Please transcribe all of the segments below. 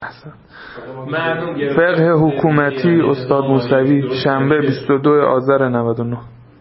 فقه حکومتی استاد موسوی شنبه 22 آذر 99.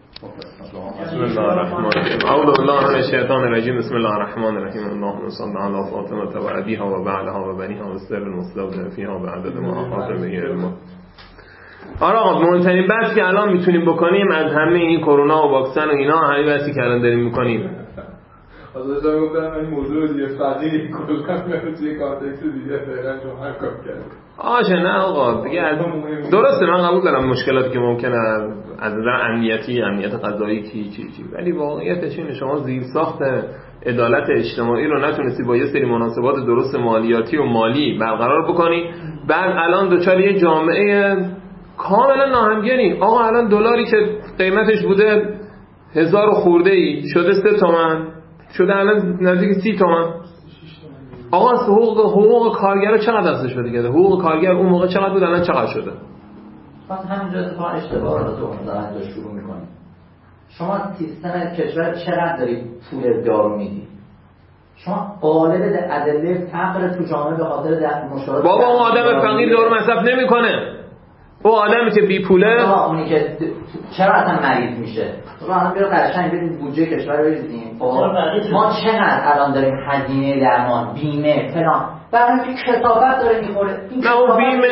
بسم الله الرحمن الرحیم. اعوذ بالله من الشیطان الرجیم. بسم الله الرحمن الرحیم. اللهم صل علی فاطمه و ابیها و بعلها و بنیها و سر المستودع فیها و عدد ما احاط به علم. آره آقا، مهمترین بحثی که الان میتونیم بکنیم از همه این کرونا و واکسن و اینا، همین بحثی که الان داریم میکنیم. آزاده گفتم این موضوع دیگه فقیری کلا میاد توی کانتکست دیگه فعلا چون هر کار کرد. نه آقا دیگه درسته، من قبول دارم مشکلاتی که ممکنه از نظر امنیت غذایی چی، ولی واقعیتش اینه شما زیرساخت عدالت اجتماعی رو نتونستی با یه سری مناسبات درست مالیاتی و مالی برقرار بکنی، بعد الان دوچار یه جامعه کاملا ناهمگنی. آقا الان دلاری که قیمتش بوده 1000 خورده ای شده 3 تومن، شده الان نزدیک 30 تومن. آقا حقوق کارگر چقدر افزایش پیدا کرده؟ حقوق کارگر اون موقع چقدر بود الان چقدر شده؟ پس همینجا اتفاقا اشتباه رو تو شروع می‌کنید. شما سیستم کشور چقدر دارید پول دارو میدید؟ شما قالب ادله فقر تو جامعه به خاطر مشکلات. بابا اون آدم فقیر دارو مصرف نمیکنه. اون آدمی که بی پوله، اونی که چرا اصلا مریض میشه؟ الان بیا قشنگ بریم بودجه کشور رو بریزیم. ما چقدر الان داریم هزینه درمان، بیمه، فلان، برای کثافت داره میخوره. نه اون بیمه،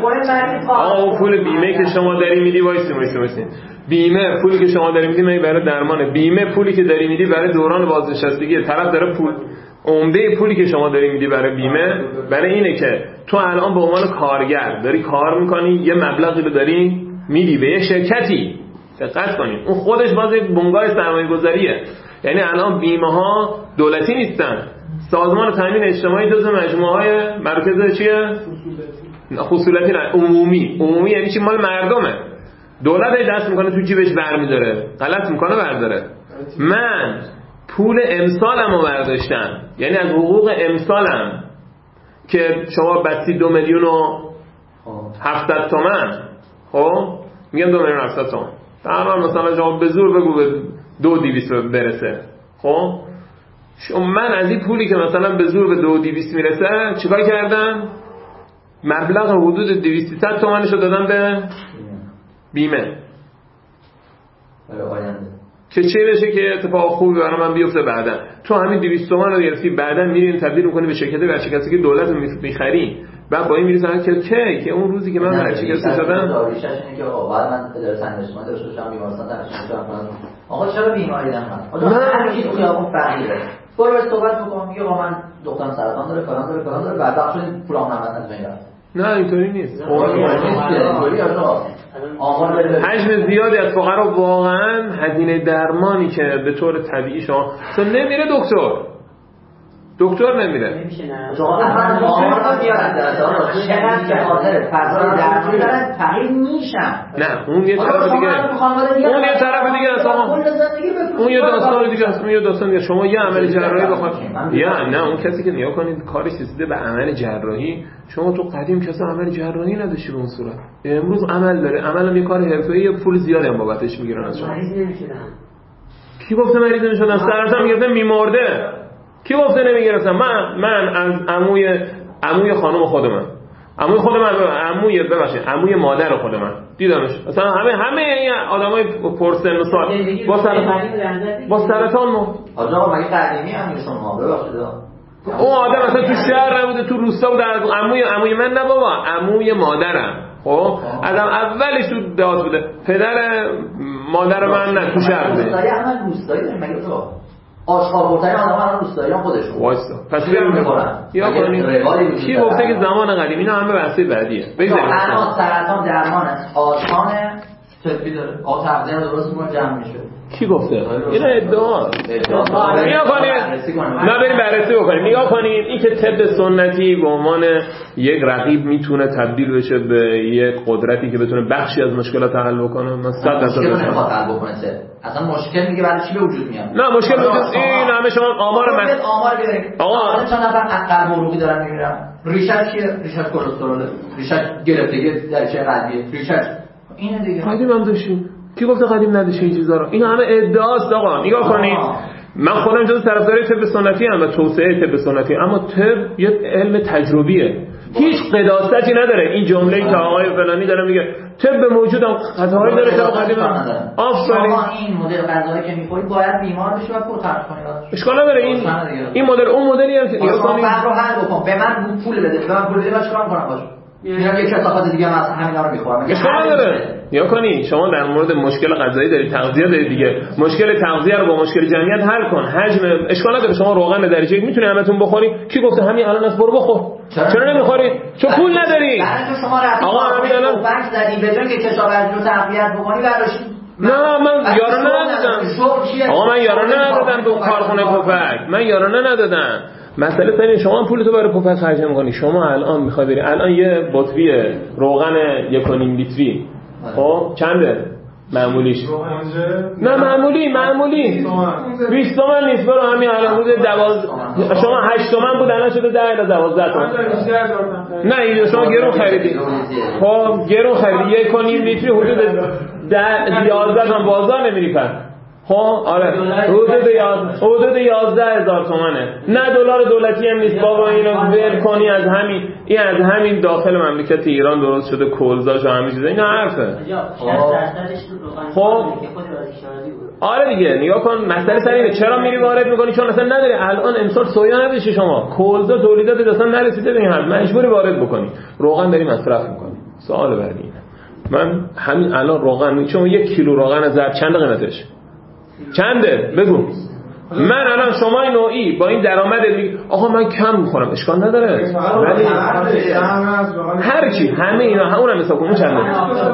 اون پول بیمه که شما داری میدی، وایسین بیمه پولی که شما داری میدی مگه برای درمان؟ بیمه پولی که داری میدی برای دوران بازنشستگی. طرف داره پول، عمده پولی که شما داری میدی برای بیمه برای اینه که تو الان به عنوان کارگر داری کار میکنی، یه مبلغی رو داری میدی به یه شرکتی. دقت کنید اون خودش باز یک بنگاه سرمایه گذاریه. یعنی الان بیمه ها دولتی نیستن. سازمان تامین اجتماعی جزو مجموعه های مرکز چیه؟ خصوصیتی نه، عمومی یعنی چی؟ مال مردمه. دولت دست میکنه تو جیبش برمیداره، غلط میکنه برداره. من پول امسالم رو برداشتم، یعنی از حقوق امسالم که شما بستی 2,700,000 تومان، خب میگم 2,700,000 تومان تقریبا، مثلا شما به زور بگو به 2,200 برسه. خب من از این پولی که مثلا به زور به 2,200 میرسه چیکار کردم؟ مبلغ حدود 200-300 تومانشو دادم به بیمه که چه بشه که اتفاق خوبی برای من بیفته بعدا. تو همین 200 تومان رو گرفتی، بعدا میرین تبدیل می‌کنی به شرکت ورشکسته که دولت می‌خری، بعد با این میرسن که اون روزی که من ورشکسته شدم داریشش اینه که آقا بعد من اداره سنجشمان داشته باشم، بیمارستان درش کنم. آقا چرا بیماری دارم؟ آقا هر کی تو خیابون فقیره، برو به صحبت بکن، میگه آقا من دخترم سرطان داره، فلان داره، بعد بخشش پولام از بین رفت. نه اینطوری نیست. حجم زیادی از فقرا واقعا هزینه درمانی که به طور طبیعی شما نمیره دکتر نمیره. شما اصلا آمار بیارن چقدر به خاطر فضای درمانی دارن فقیر میشن. نه اون یه طرف دیگه اصلا اون یه داستان دیگه شما یه عمل جراحی بخواد نه اون کسی که نیا کنید کارش رسیده به عمل جراحی، شما تو قدیم کسی عمل جراحی نداشتی به اون صورت. امروز عمل داره، عملم یه کار حرفه‌ای، پول زیادی هم بابتش میگیرن از شما. مریض نمیشدن. کی گفته مریض نمیشدن؟ سرطان میگفتن میمرده. کی گفته نمیگرفتم؟ من از عموی خانم خودم، عموی مادر خودم دیدمش. مثلا همه این آدمای پرسن و سال با سرطان مرد. آقا مگه قدیمی عمویشون ما ببخشید اون آدم مثلا تو شهر نبوده، تو روستا بوده. از عموی من نه بابا، عموی مادرم. خب آدم اولش تو دهات بوده، پدر مادر من نه تو شهر بوده. روستایی مگه تو آشغال‌خورتای آدم‌ها روستایی هم خودشون وایسا پس یا کنید کی گفته که زمان قدیم؟ اینا همه بحث بعدیه. بگذاریم الان سرطان درمان آسان طبی داره، تغذیه درست می‌کنه جمع میشه. کی گفته؟ اینا ادعا. نگاه کنید، نه بریم بررسی بکنیم. نگاه کنید این که طب سنتی به عنوان یک رقیب میتونه تبدیل بشه به یک قدرتی که بتونه بخشی از مشکلات حل بکنه. من 100% نمیخواد حل بکنه. اصلا مشکل میگه برای چی به وجود میاد؟ نه مشکل وجود این همه شما آمار بیارید. آقا چند نفر عقل عروقی دارن میمیرن. ریشش چیه؟ ریشش کلسترول، ریشش گرفتگی درچه قلبی، ریشش اینه دیگه. قدیم هم داشتیم. کی گفته قدیم نداشته این چیزا رو؟ این همه ادعاست آقا. نگاه کنید من خودم جز طرفدار طب سنتی ام و توسعه طب سنتی، اما طب یه علم تجربیه. هیچ قداستی نداره. این جمله‌ای که آقای فلانی داره میگه طب موجود هم خطاهایی داره که قدیم آفرین این مدل غذایی که می‌خورید باید بیمار بشه و پول خرج کنید. اشکال نداره. این مدل اون مدلی هم که نگاه کنید رو حل بکن. به من پول بده، به من پول بده، من چیکار کنم باشه؟ میرم یک کتابات دیگه از همینا رو می‌خورم. اشکال نداره. یا کنی شما در مورد مشکل غذایی دارید، تغذیه دارید دیگه، مشکل تغذیه رو با مشکل جمعیت حل کن. حجم اشکال نداره. شما روغن درجه یک میتونی همتون بخوری. کی گفته همین الان از برو بخور؟ چرا نمیخوری؟ چون پول نداری. شما آقا همین الان بانک زدی به جای که کشاورزی رو تقویت بکنی برداشت. نه من یارانه ندادم. آقا من یارانه ندادم به کارخونه پفک. من یارانه ندادم. مسئله اینه شما پولتو برای پفک خرج نمی‌کنی. شما الان می‌خوای بری الان یه بطری روغن 1.5 لیتری خب چنده معمولیش؟ نه معمولی 20 تومن نیست. برو همین الان حدود 12 شما 8 تومن بود الان شده 10 الی 12 تومن. نه این شما گرون خریدی. خب گرون خریدی 1.5 لیتری حدود 11 تومن بازار نمیری پس. خب آره حدود 11,000 تومانه. نه دلار دولتی هم نیست بابا. اینو ول کنی از همین داخل مملکت ایران درست شده کلزاش و همین چیزا. اینا حرفه. خب آره دیگه نگاه کن مسئله سر اینه چرا میری وارد میکنی؟ چون اصلا نداری. الان امسال سویا نداشتی شما، کلزا تولیدات اصلا نرسیده به این حد، مجبوری وارد بکنی. روغن داری مصرف میکنی. سوال بعدی اینه من همین الان روغن چون 1 کیلو روغن زرد چند قیمتش؟ چنده؟ بگو. من الان شما نوعی با این درآمد میگی آقا من کم میخورم اشکال نداره ولی هر چی همه اینا همون هم حساب کن چنده.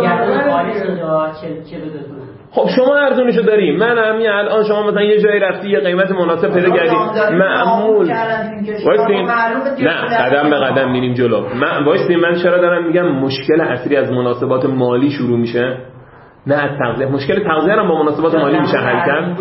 خب شما ارزونیشو داری. من همین الان شما مثلا یه جایی رفتی یه قیمت مناسب پیدا کردی معمول وایسین نه قدم به قدم میریم جلو. وایسین من چرا دارم میگم مشکل اصلی از مناسبات مالی شروع میشه نه از تغذیه. مشکل تغذیه هم با مناسبات مالی میشه حل کرد.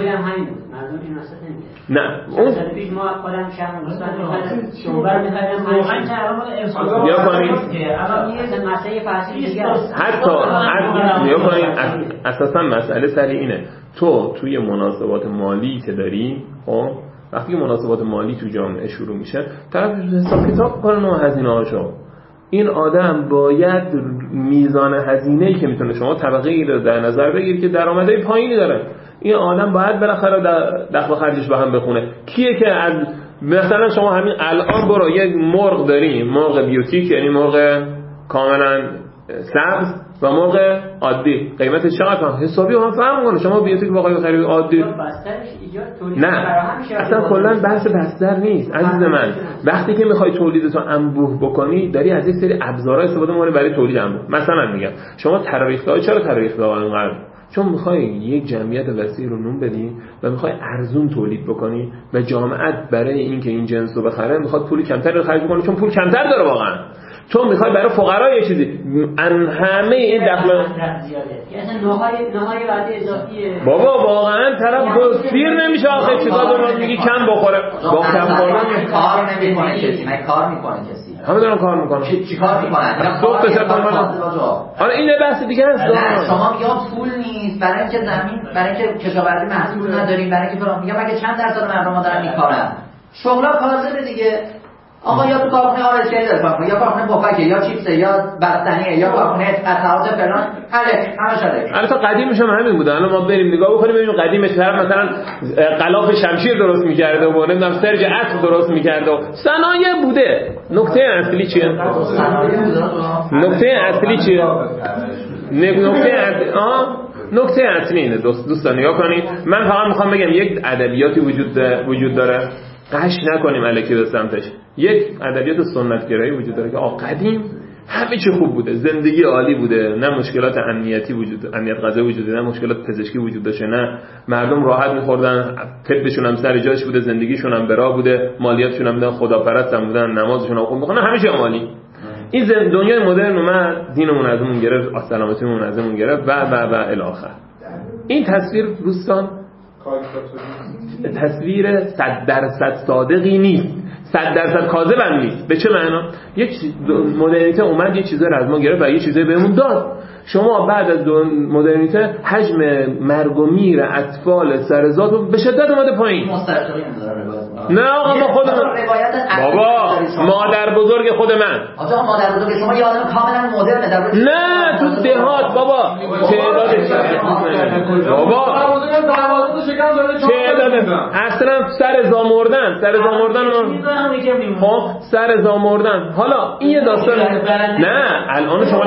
نه اون ما خودم شهر مثلا شوبر می‌خرم روغن چرا یا کنید مسئله فصلی دیگه حتی یا کنید اساسا مسئله سر اینه توی مناسبات مالی که داری خب وقتی مناسبات مالی تو جامعه شروع میشه طرف حساب کتاب کنه و هزینه‌هاشو. این آدم باید میزان هزینه‌ای که میتونه شما طبقه‌ای رو در نظر بگیری که درآمدهای پایینی داره. این آدم باید بالاخره دخل و خرجش به هم بخونه. کیه که از مثلا شما همین الان برو یک مرغ داری، مرغ بیوتیک یعنی مرغ کاملا سبز و مرغ عادی قیمتش چقدر حسابی هم فرق کنه. شما بیوتیک واقعا خرید عادی نه اصلا کلا بحث بستر نیست عزیز من. وقتی که میخوای تولیدتو انبوه بکنی داری از یک سری ابزارها استفاده می‌کنی برای تولید انبوه. مثلا میگم شما تراریخ‌ها چرا تراریخ‌ها اینقدر؟ چون میخوای یک جمعیت وسیع رو نون بدی و میخوای ارزون تولید بکنی و جامعه برای اینکه این جنس رو بخره میخواد پول کمتر رو خرج بکنه چون پول کمتر داره واقعا. تو میخوای برای فقرا یه چیزی همه این دخل نوهای وعده اضافیه بابا واقعا طرف سیر نمیشه آخه چیکار دارم میگی کم بخوره با کم خوردن کار نمیکنه کسی. من کار میکنه کسی همه دارن کار میکنن. چیکار میکنن؟ دو تا شب آره این بحث دیگه است. شما یا پول نیست برای اینکه زمین برای اینکه کشاورزی محصول نداریم برای اینکه فلان. میگم اگه چند درصد مردم دارن میکارن شغلا کاسبه دیگه. آقا یا تو کارخونه آب اسکری داره یا کارخونه پفکه یا چیپسه یا بستنیه یا کارخونه قطعات فلان همه شده. البته قدیمش هم همین بوده. الان ما بریم نگاه بکنیم ببینیم قدیمش طرف مثلا غلاف شمشیر درست می‌کرده و نمیدونم سرج اسب درست می‌کرده و صنایع بوده. نکته اصلی چیه؟ نکته اصلی اینه دوستان نگاه کنید. من فقط میخوام بگم یک ادبیاتی وجود داره قش نکنیم الکی به سمتش. یک ادبیات سنت‌گرایی وجود داره که قدیم همه چی خوب بوده، زندگی عالی بوده، نه مشکلات امنیت غذایی وجود داشته، نه مشکلات پزشکی وجود داشته، نه مردم راحت می‌خوردن، طبشون هم سر جاش بوده، زندگیشون هم برا بوده، مالیاتشون هم خداپرست هم بودن، نمازشون هم خوب می‌خوندن، همه چی عالی. این دنیای مدرن اومد دینمون ازمون گرفت، سلامتیمون ازمون گرفت و الی آخر. این تصویر دوستان تصویر 100% صادقی نیست. 100% کاذبم نیست. به چه معنا؟ یک مدرنیته اومد یه چیزا رو از ما گرفت و یه چیزایی بهمون داد. شما بعد از مدرنیته حجم مرگ و میر اطفال سرزاد به شدت اومده پایین. نه آقا ما خودمون بابا مادر بزرگ خود من آقا مادر بزرگ شما یه آدم کاملا مدرنه در نه تو دهات بابا تعدادش بابا تعداد اصلا سر زامردن خب سر زامردن. حالا این یه داستان نه الان شما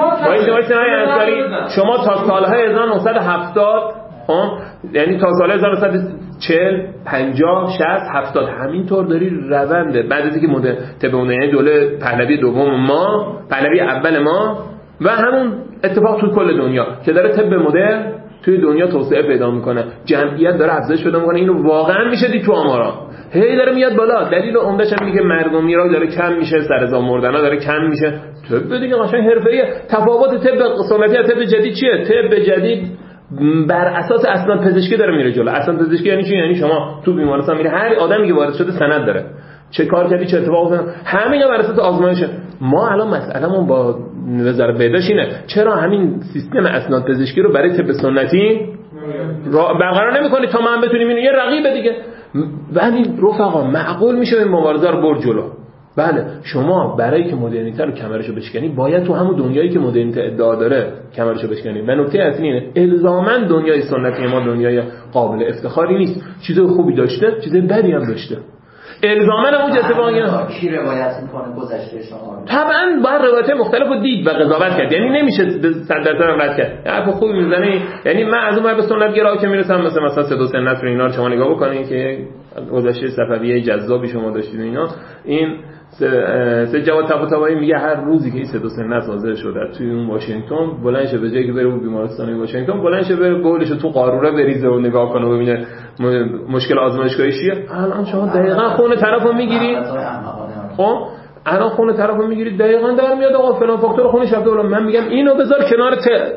شما تا سالهای 1970 یعنی تا سال 1940 50 60 70 همینطور داری رونده. بعد از اینکه طب یعنی دوله پهلوی دوم ما پهلوی اول ما و همون اتفاق تو کل دنیا که داره طب مدرن توی دنیا توسعه پیدا میکنه، جمعیت داره افزایش پیدا میکنه. اینو واقعا میشه دید تو آمارا هی داره میاد بالا. دلیل عمده‌ش هم میگه مرگ و میر داره کم میشه، سرطان مردنا داره کم میشه. طب دیگه قشنگ حرفه‌ایه. تفاوت طب سنتی و طب جدید چیه؟ طب جدید بر اساس اسناد پزشکی داره میره جلو. اسناد پزشکی یعنی چی؟ یعنی شما تو بیمارستان میری هر آدمی که وارد شده سند داره، چه کار کردی، چه اتفاقی افتاد، همه اینا بر اساس آزمایشه. ما الان مسئلهمون با وزارت بهداشت اینه چرا همین سیستم اسناد پزشکی رو برای طب سنتی برقرار نمی‌کنی تا ما هم بتونیم اینو یه رقیب دیگه. ولی رفقا معقول میشه این مبارزه رو برد جلو. بله شما برای که مدرنیته رو کمرشو بشکنی باید تو همون دنیایی که مدرنیته ادعا داره کمرشو بشکنی. و نکته اصلی اینه الزاما دنیای سنتی ما دنیای قابل افتخاری نیست. چیزای خوبی داشته، چیزای بدی هم داشته. الزاما اون اتفاقی کی روایت میکنه گذشته شما؟ طبعا باید روایت مختلف رو دید و قضاوت کرد. یعنی نمیشه 100% رد کرد. حرف خوبی میزنی. یعنی من از اون به سنت گرا که میرسم مثلا سید حسین نصر اینا رو شما نگاه بکنین که گذشته صفویه جذابی شما داشتید اینا. این سید جواد طباطبایی میگه هر روزی که این سید حسین نصر حاضر شده توی اون واشنگتن بلند شه به جایی که بره بیمارستان واشنگتن بلند شه بره گلشو تو قاروره بریزه و نگاه کنه و ببینه مشکل آزمایشگاهی چیه. الان شما دقیقاً خون طرفو میگیری. خب الان خون طرفو میگیری دقیقاً در میاد آقا فلان فاکتور خونش رفته بالا. من میگم اینو بذار کنار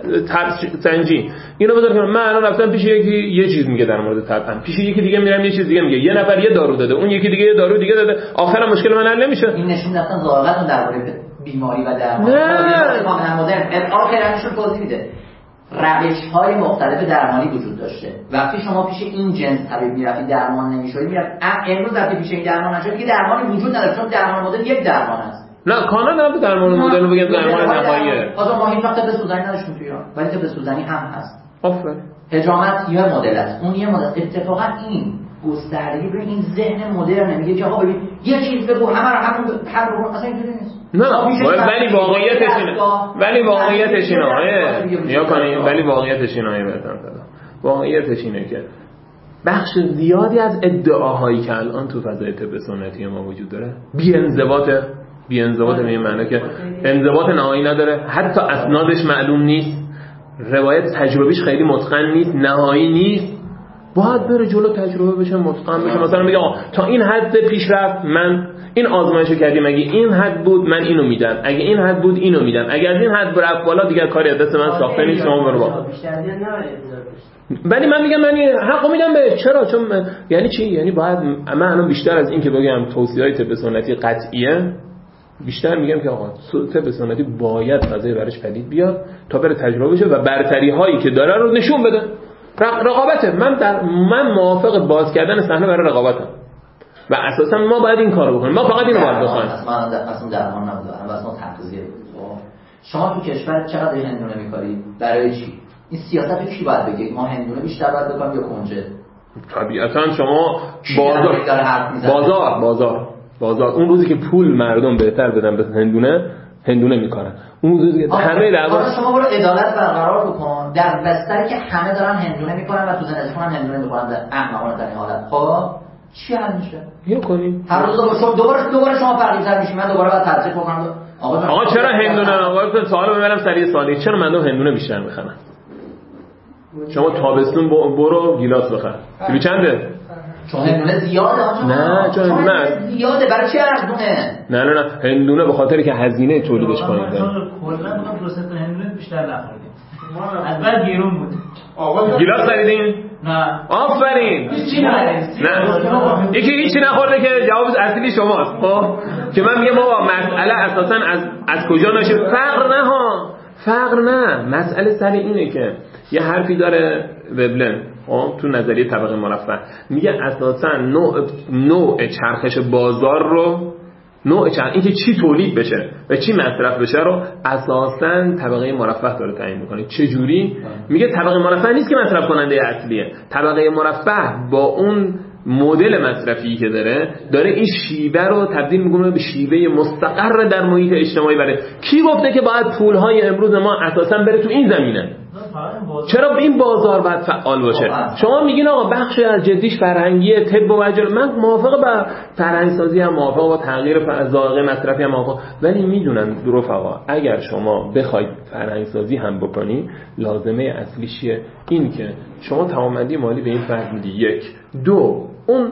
سنجی، اینو بذار کنار. من الان رفتم پیش یکی یه چیز میگه در مورد تبم، پیش یکی دیگه میرم یه چیز دیگه میگه، یه نفر یه دارو داده، اون یکی دیگه یه دارو دیگه داده، آخرام مشکل من حل نمیشه. این نشون اصلا ذائقه‌تون درباره بیماری و درمان کاملا مدرن ادعا کردنشون توضیح میده. روش‌های مختلف درمانی وجود داشته. وقتی شما پیش این جنس طبیب میرفتید درمان نمی‌شدید، امروز وقتی پیش این درمان نشد دیگه درمانی وجود نداره چون درمان مدرن یک درمان است. نه کانون هم درمان مدرن رو بگید درمان نهاییه. آقا ما هیچ وقت به سوزنی نداشتیم تو ایران، ولی به سوزنی هم هست. آفرین. حجامت یه مدل است، اون یه مدل. اتفاقا این گستردگی به این ذهن مدرن میگه که آقا ببین یه چیز بگو همه رو همون حل بکن، اصلا اینجوری نیست. نه ولی واقعیتش اینه. ولی واقعیتش اینه. نیا کنین ولی واقعیتش اینه بهتون دادم. واقعیتش اینه که بخش زیادی از ادعاهایی که الان تو فضای طب سنتی ما وجود داره بی انضباط به این معنی که انضباط نهایی نداره، حتی اسنادش معلوم نیست، روایت تجربیش خیلی متقن نیست، نهایی نیست. باید بره جلو تجربه بشه، متقن بشه. مثلا میگه آقا تا این حد پیشرفت من این آزمایشو کردیم، اگه این حد بود من اینو میدم، اگه این حد بود اینو میدم، اگه از این حد رفت بالا دیگه کاری از دست من ساخته نیست، شما برو با. ولی من میگم من حقو میدم به چرا؟ چون یعنی چی؟ یعنی باید من الان بیشتر از این که بگم توصیه‌های طب سنتی قطعیه، بیشتر میگم که آقا طب سنتی باید فضای برش پدید بیاد تا بره تجربه بشه و برتری هایی که داره رو نشون بده. رقابته. من موافق باز کردن صحنه برای رقابتم و اساسا ما باید این کارو بکنیم. ما فقط اینو باید بخوایم. اصلا درمان نبوده، اصلا تغذیه بود. شما تو کشور چقدر هندونه می‌کاری؟ برای چی؟ این سیاست رو کی باید بگه؟ ما هندونه بیشتر باید بکنیم یا کنجد؟ طبیعتا شما بازار اون روزی که پول مردم بهتر بدن به هندونه میکنن. اون روزی که همه دعوا شما برو عدالت برقرار بکن در بستری که همه دارن هندونه میکنن و تو زندگیشون هم هندونه میکنن در احمقانه در این حالت. خب چی حل میشه؟ اینو کنیم. هر روز دوباره شما فقیرتر میشین، من دوباره باید ترجیح بکنم. آقا چرا هندونه؟ آقا سوال ببرم سریع چرا مردم هندونه بیشتر میخرن؟ شما تابستون برو گیلاس بخر. کیلو چنده؟ چون هندونه زیاده آقا. نه چون هندونه زیاده. برای چی ارزونه؟ نه هندونه به خاطر که هزینه تولیدش پایینه. کلا میگم پروسس هندونه بیشتر نخوردیم. از بعد گیرون بود. گیلاس خریدین؟ نه آفرین. هیچی نه یکی هیچی نخورده که جواب اصلی شماست. خب که من میگم بابا مسئله اساسا از کجا نشه؟ فقر نه. مسئله سر اینه که یه حرفی داره وبلن تو نظریه طبقه مرفه، میگه اساسا نوع چرخش بازار رو، این که چی تولید بشه و چی مصرف بشه رو اساسا طبقه مرفه داره تعیین میکنه. چه جوری؟ میگه طبقه مرفه نیست که مصرف کننده اصلیه، طبقه مرفه با اون مدل مصرفی که داره این شیوه رو تبدیل میکنه به شیوه مستقر در محیط اجتماعی. برای کی گفته که باید پولهای امروز ما اساسا بره تو این زمینه؟ چرا این بازار باید فعال باشه؟ شما میگین آقا بخشی از جدیش فرهنگیه، طب و وجل، من موافق با فرهنگسازی هم، موافق با تغییر ذائقه مصرفی هم موافق، ولی میدونم رفقا اگر شما بخواید فرهنگسازی هم بکنی لازمه اصلیش چیه؟ این که شما توانمندی مالی به این فرد میدی، یک. دو، اون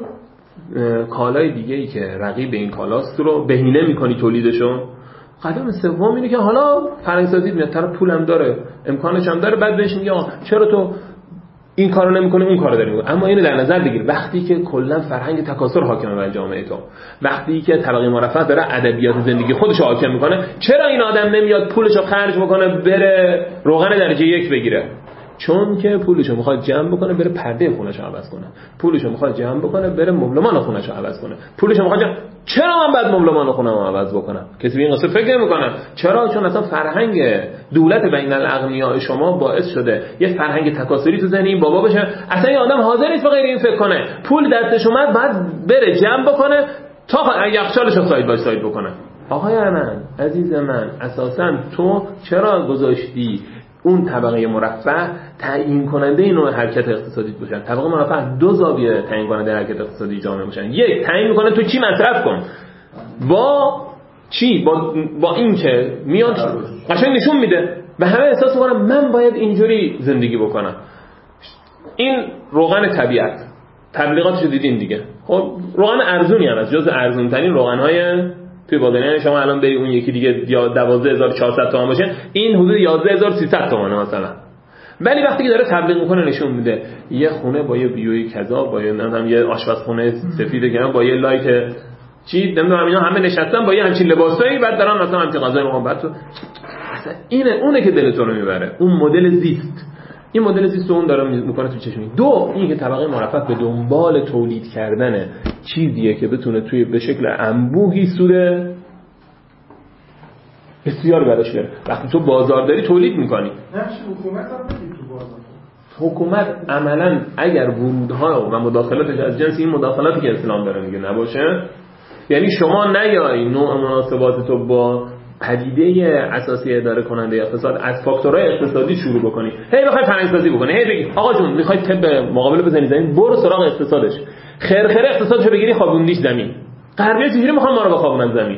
کالای دیگه‌ای که رقیب این کالاست رو بهینه میکنی تولیدشون. قدم سوم اینه که حالا فرهنگسازی میاد، طرف پولم داره، امکانش هم داره، بعد بهش میگه چرا تو این کارو نمی‌کنی اون کارو داری می‌کنی. اما اینو در نظر بگیر وقتی که کلا فرهنگ تکاثر حاکمه بر جامعه تو، وقتی که طبقه مرفه داره ادبیات زندگی خودش رو حاکم میکنه، چرا این آدم نمیاد پولشو خرج بکنه بره روغن درجه 1 بگیره؟ چون که پولشو میخواد جمع بکنه بره پرده خونه‌شو عوض کنه، پولشو میخواد جمع بکنه بره مبلمان خونه‌شو عوض کنه، پولشو میخواد چرا من بعد مبلمان خونه‌مو عوض بکنم؟ کسی به این قصه فکر نمی‌کنه. چرا؟ چون اصلا فرهنگ دولت بین الاغنیاء شما باعث شده یه فرهنگ تکاثری تو ذهن این بابا بشه، اصلا این آدم حاضر نیست به غیر این فکر کنه. پول دستش اومد بعد بره جمع بکنه تا یخچالشو ساید باش ساید بکنه. آقای من عزیز من، اساسا تو چرا گذاشتی اون طبقه مرفه تعیین کننده نوع حرکت اقتصادی باشن؟ طبقه مرفه دو زاویه تعیین کننده حرکت اقتصادی جامعه باشن. یک، تعیین میکنه تو چی مصرف کن، با چی، با این که میاد قشنگ نشون میده و همه احساس میکنن من باید اینجوری زندگی بکنم. این روغن طبیعت تبلیغاتشو دیدین دیگه. خب روغن ارزونی هم از جز ارزون ترین روغن‌های توی بادنه. شما الان بری اون یکی دیگه یا 12400 تومان باشه، این حدود 11300 تومانه مثلا. ولی وقتی که داره تبلیغ میکنه نشون میده یه خونه با یه بیوی کذا، با یه آشپزخونه سفید گرم، با یه لایت چی نمیدونم اینا همه نشستن با یه همچین لباسایی، بعد دارن مثلا همچین غذای محبت تو. اصلا اینه اونه که دلتون رو میبره، اون مدل زیست. این مدل زیست اون داره میکنه تو چشمی. دو، این که طبقه مرفه به دنبال تولید کردن چیزیه که بتونه توی به شکل انبوهی سود بسیار براش بیاره. وقتی تو بازارداری تولید میکنی، نقش حکومت هم بدید تو بازار. حکومت عملاً اگر ورودها و مداخلاتش از جنس این مداخلاتی که اسلام داره میگه نباشه، یعنی شما نیای نوع مناسبات تو با پدیده اساسی اداره کننده اقتصاد از فاکتورهای اقتصادی شروع بکنی، هی بخوای فرهنگسازی بکنی، هی بگی آقا جون میخوای طب مقابله بزنی زمین، برو سراغ اقتصادش، خرخره اقتصادشو بگیری خوابوندیش زمین. غربی‌ها چجوری میخوان ما رو بخوابونن زمین؟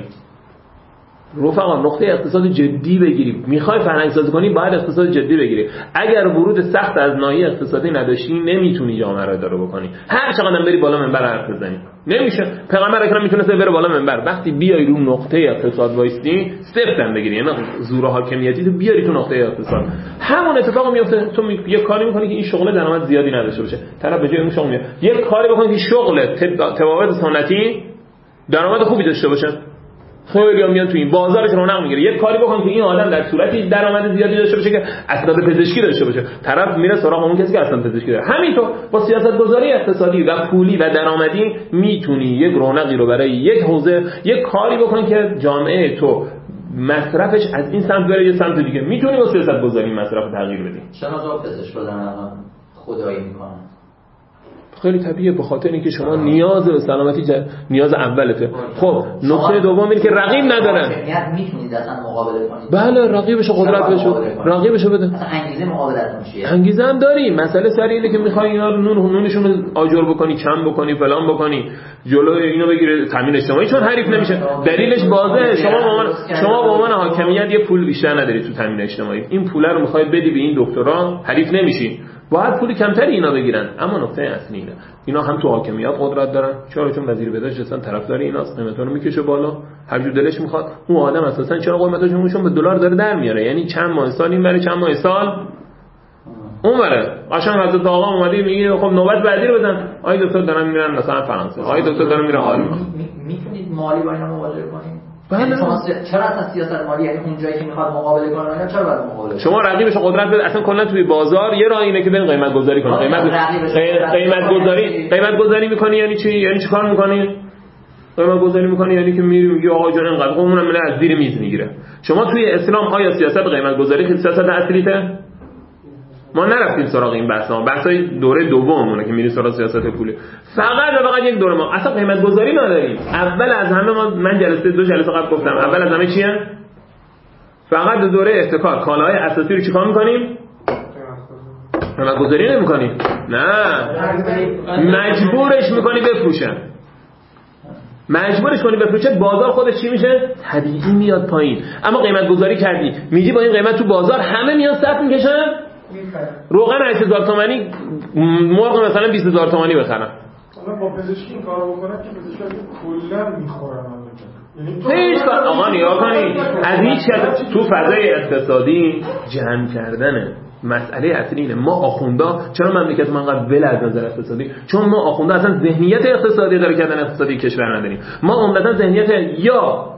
رفقا نقطه اقتصاد جدی بگیری. میخوای فرهنگسازی کنی باید اقتصاد جدی بگیری. اگر ورود سخت از ناحیه اقتصادی نداشتی نمیتونی جامعه رو اداره بکنی. هر چقدر بری بالا منبر حرف بزنی نمیشه. پیغمبر اکرم میتونست بره بالا منبر، وقتی بیای رو نقطه اقتصاد وایستی سفتم بگیری، یعنی زور حاکمیتی تو بیاری تو نقطه اقتصاد، همون اتفاق میفته. تو یه کاری میکنی که این شغل درآمد زیادی نداشته باشه، طرف به جای اون شغل میاد یه کاری بکنی که شغل تبابت سنتی درآمد خوبی داشته باشه. خیلی هم میان تو این بازارش رونق میگیره. یک کاری بکن که این آدم در صورتی درآمد زیادی داشته باشه که اسناد پزشکی داشته باشه، طرف میره سراغ اون کسی که اسناد پزشکی داره. همینطور با سیاست‌گذاری اقتصادی و پولی و درآمدی میتونی یک رونقی رو برای یک حوزه، یک کاری بکن که جامعه تو مصرفش از این سمت بره یه سمت دیگه. میتونی با سیاست‌گذاری مصرف تغییر بدی. چرا جواب پزشک بدن خدایی میکنن؟ خیلی طبیعیه، به خاطر اینکه شما نیاز به سلامتی نیاز اولته. خب نکته دوم اینه که رقیب نداره. میتونید اصلا مقابله کنید. بله رقیبشو قدرت بشه، رقیبشو بده. اصلا انگیزه مقابلتون چیه؟ انگیزه هم داریم. مسئله سر اینه که میخوای اینا رو نونشون رو آجر بکنی، کم بکنی، فلان بکنی، جلوی اینو بگیره تامین اجتماعی، چون حریف نمیشه. دلیلش واضحه. شما به عنوان حاکمیت یه پول بیشتر نداری تو تامین اجتماعی. این پول رو میخوای بدی به این دکترا، حریف نمیشی. باید پول کمتری اینا بگیرن. اما نکته اصلی اینه اینا هم تو حاکمیت قدرت دارن. چرا؟ چون وزیر بهداشت اصلا طرفدار ایناست، قیمتا رو میکشه بالا هر جور دلش میخواد. اون آدم اساسا چرا قیمتاشون به دلار داره در میاره، یعنی چند ماه سال این برای چند ماه سال اونوره قشنگ حضرت آقا اومدی میگه خب نوبت بعدی رو بزن. آقای دکتر دارن میرن مثلا فرانسه، آقای دکتر دارن میرن آلمان. میتونید مالی با اینا مواجهه کنید؟ بله. چرا اصلا سیاست مالی یعنی اون جایی که میخواد مقابله کنه اینا چرا باید مقابله؟ شما رقیبش قدرت بده. اصلا کلا توی بازار یه راه اینه که برین قیمت گذاری کنید. قیمت گذاری میکنی یعنی چی؟ یعنی چی کار میکنی؟ قیمت گذاری میکنی یعنی که میری میگی آقا جان اینقدر قومون هم از زیر میز میگیره. شما توی اسلام آیا سیاست قیمت گذاری که سیاست اصلیته؟ ما نرفتیم سراغ این بحثا. بحثای دوره دومونه که میریم سراغ سیاست پولی. فقط یک دوره ما اصلا قیمت گذاری نداریم. اول از همه من دو جلسه قبل گفتم اول از همه چیه؟ فقط دوره احتکار کالاهای اساسی رو چیکار میکنیم؟ قیمت گذاری نمیکنیم. نه مجبورش میکنی بفروشن. مجبورش کنی بفروشه، بازار خودش چی میشه؟ طبیعی میاد پایین. اما قیمت گذاری کردی میگی با این قیمت تو بازار همه میان صف میکشن روغن 8000 تومانی مرغ مثلا 20000 تومانی بخرن. حالا با پزشکی این کارو بکنن که پزشکی کلا میخورن. یعنی هیچ کار آقا نگاه کنید از هیچ کس تو فضای اقتصادی جمع کردنه. مسئله اصلی اینه ما آخوندا چرا مملکت ما انقدر ول از نظر اقتصادی؟ چون ما آخوندا اصلا ذهنیت اقتصادی داره کردن اقتصادی کشور نداریم. ما عمدتا ذهنیت یا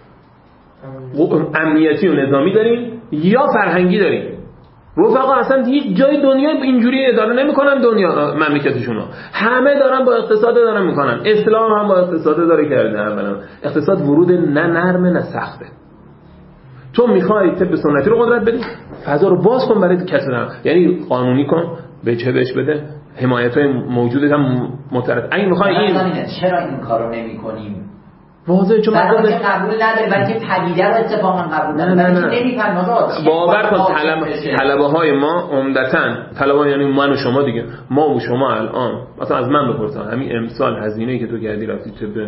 امنیتی و نظامی داریم یا فرهنگی داریم. رفقا اصلا هیچ جای دنیا اینجوری اداره نمیکنن دنیا مملکتشون همه دارن با اقتصاد دارن میکنن. اسلام هم با اقتصاد داره کرده. اولا اقتصاد ورود نه نرمه نه سخته. تو میخوای طب سنتی رو قدرت بدی فضا رو باز کن برای کسب درآمد، یعنی قانونی کن به چه بهش بده حمایت‌های موجودت هم مترد. اگه میخوای این چرا این کارو نمی‌کنیم؟ واضحه چون قبول نداره بلکه پدیده رو اتفاقا قبول نداره. نمی‌فهمن باور کن طلبه‌های ما عمدتاً طلبه‌ها یعنی من و شما دیگه، ما و شما الان مثلا از من بپرسن همین امسال هزینه‌ای که تو کردی رفتی طب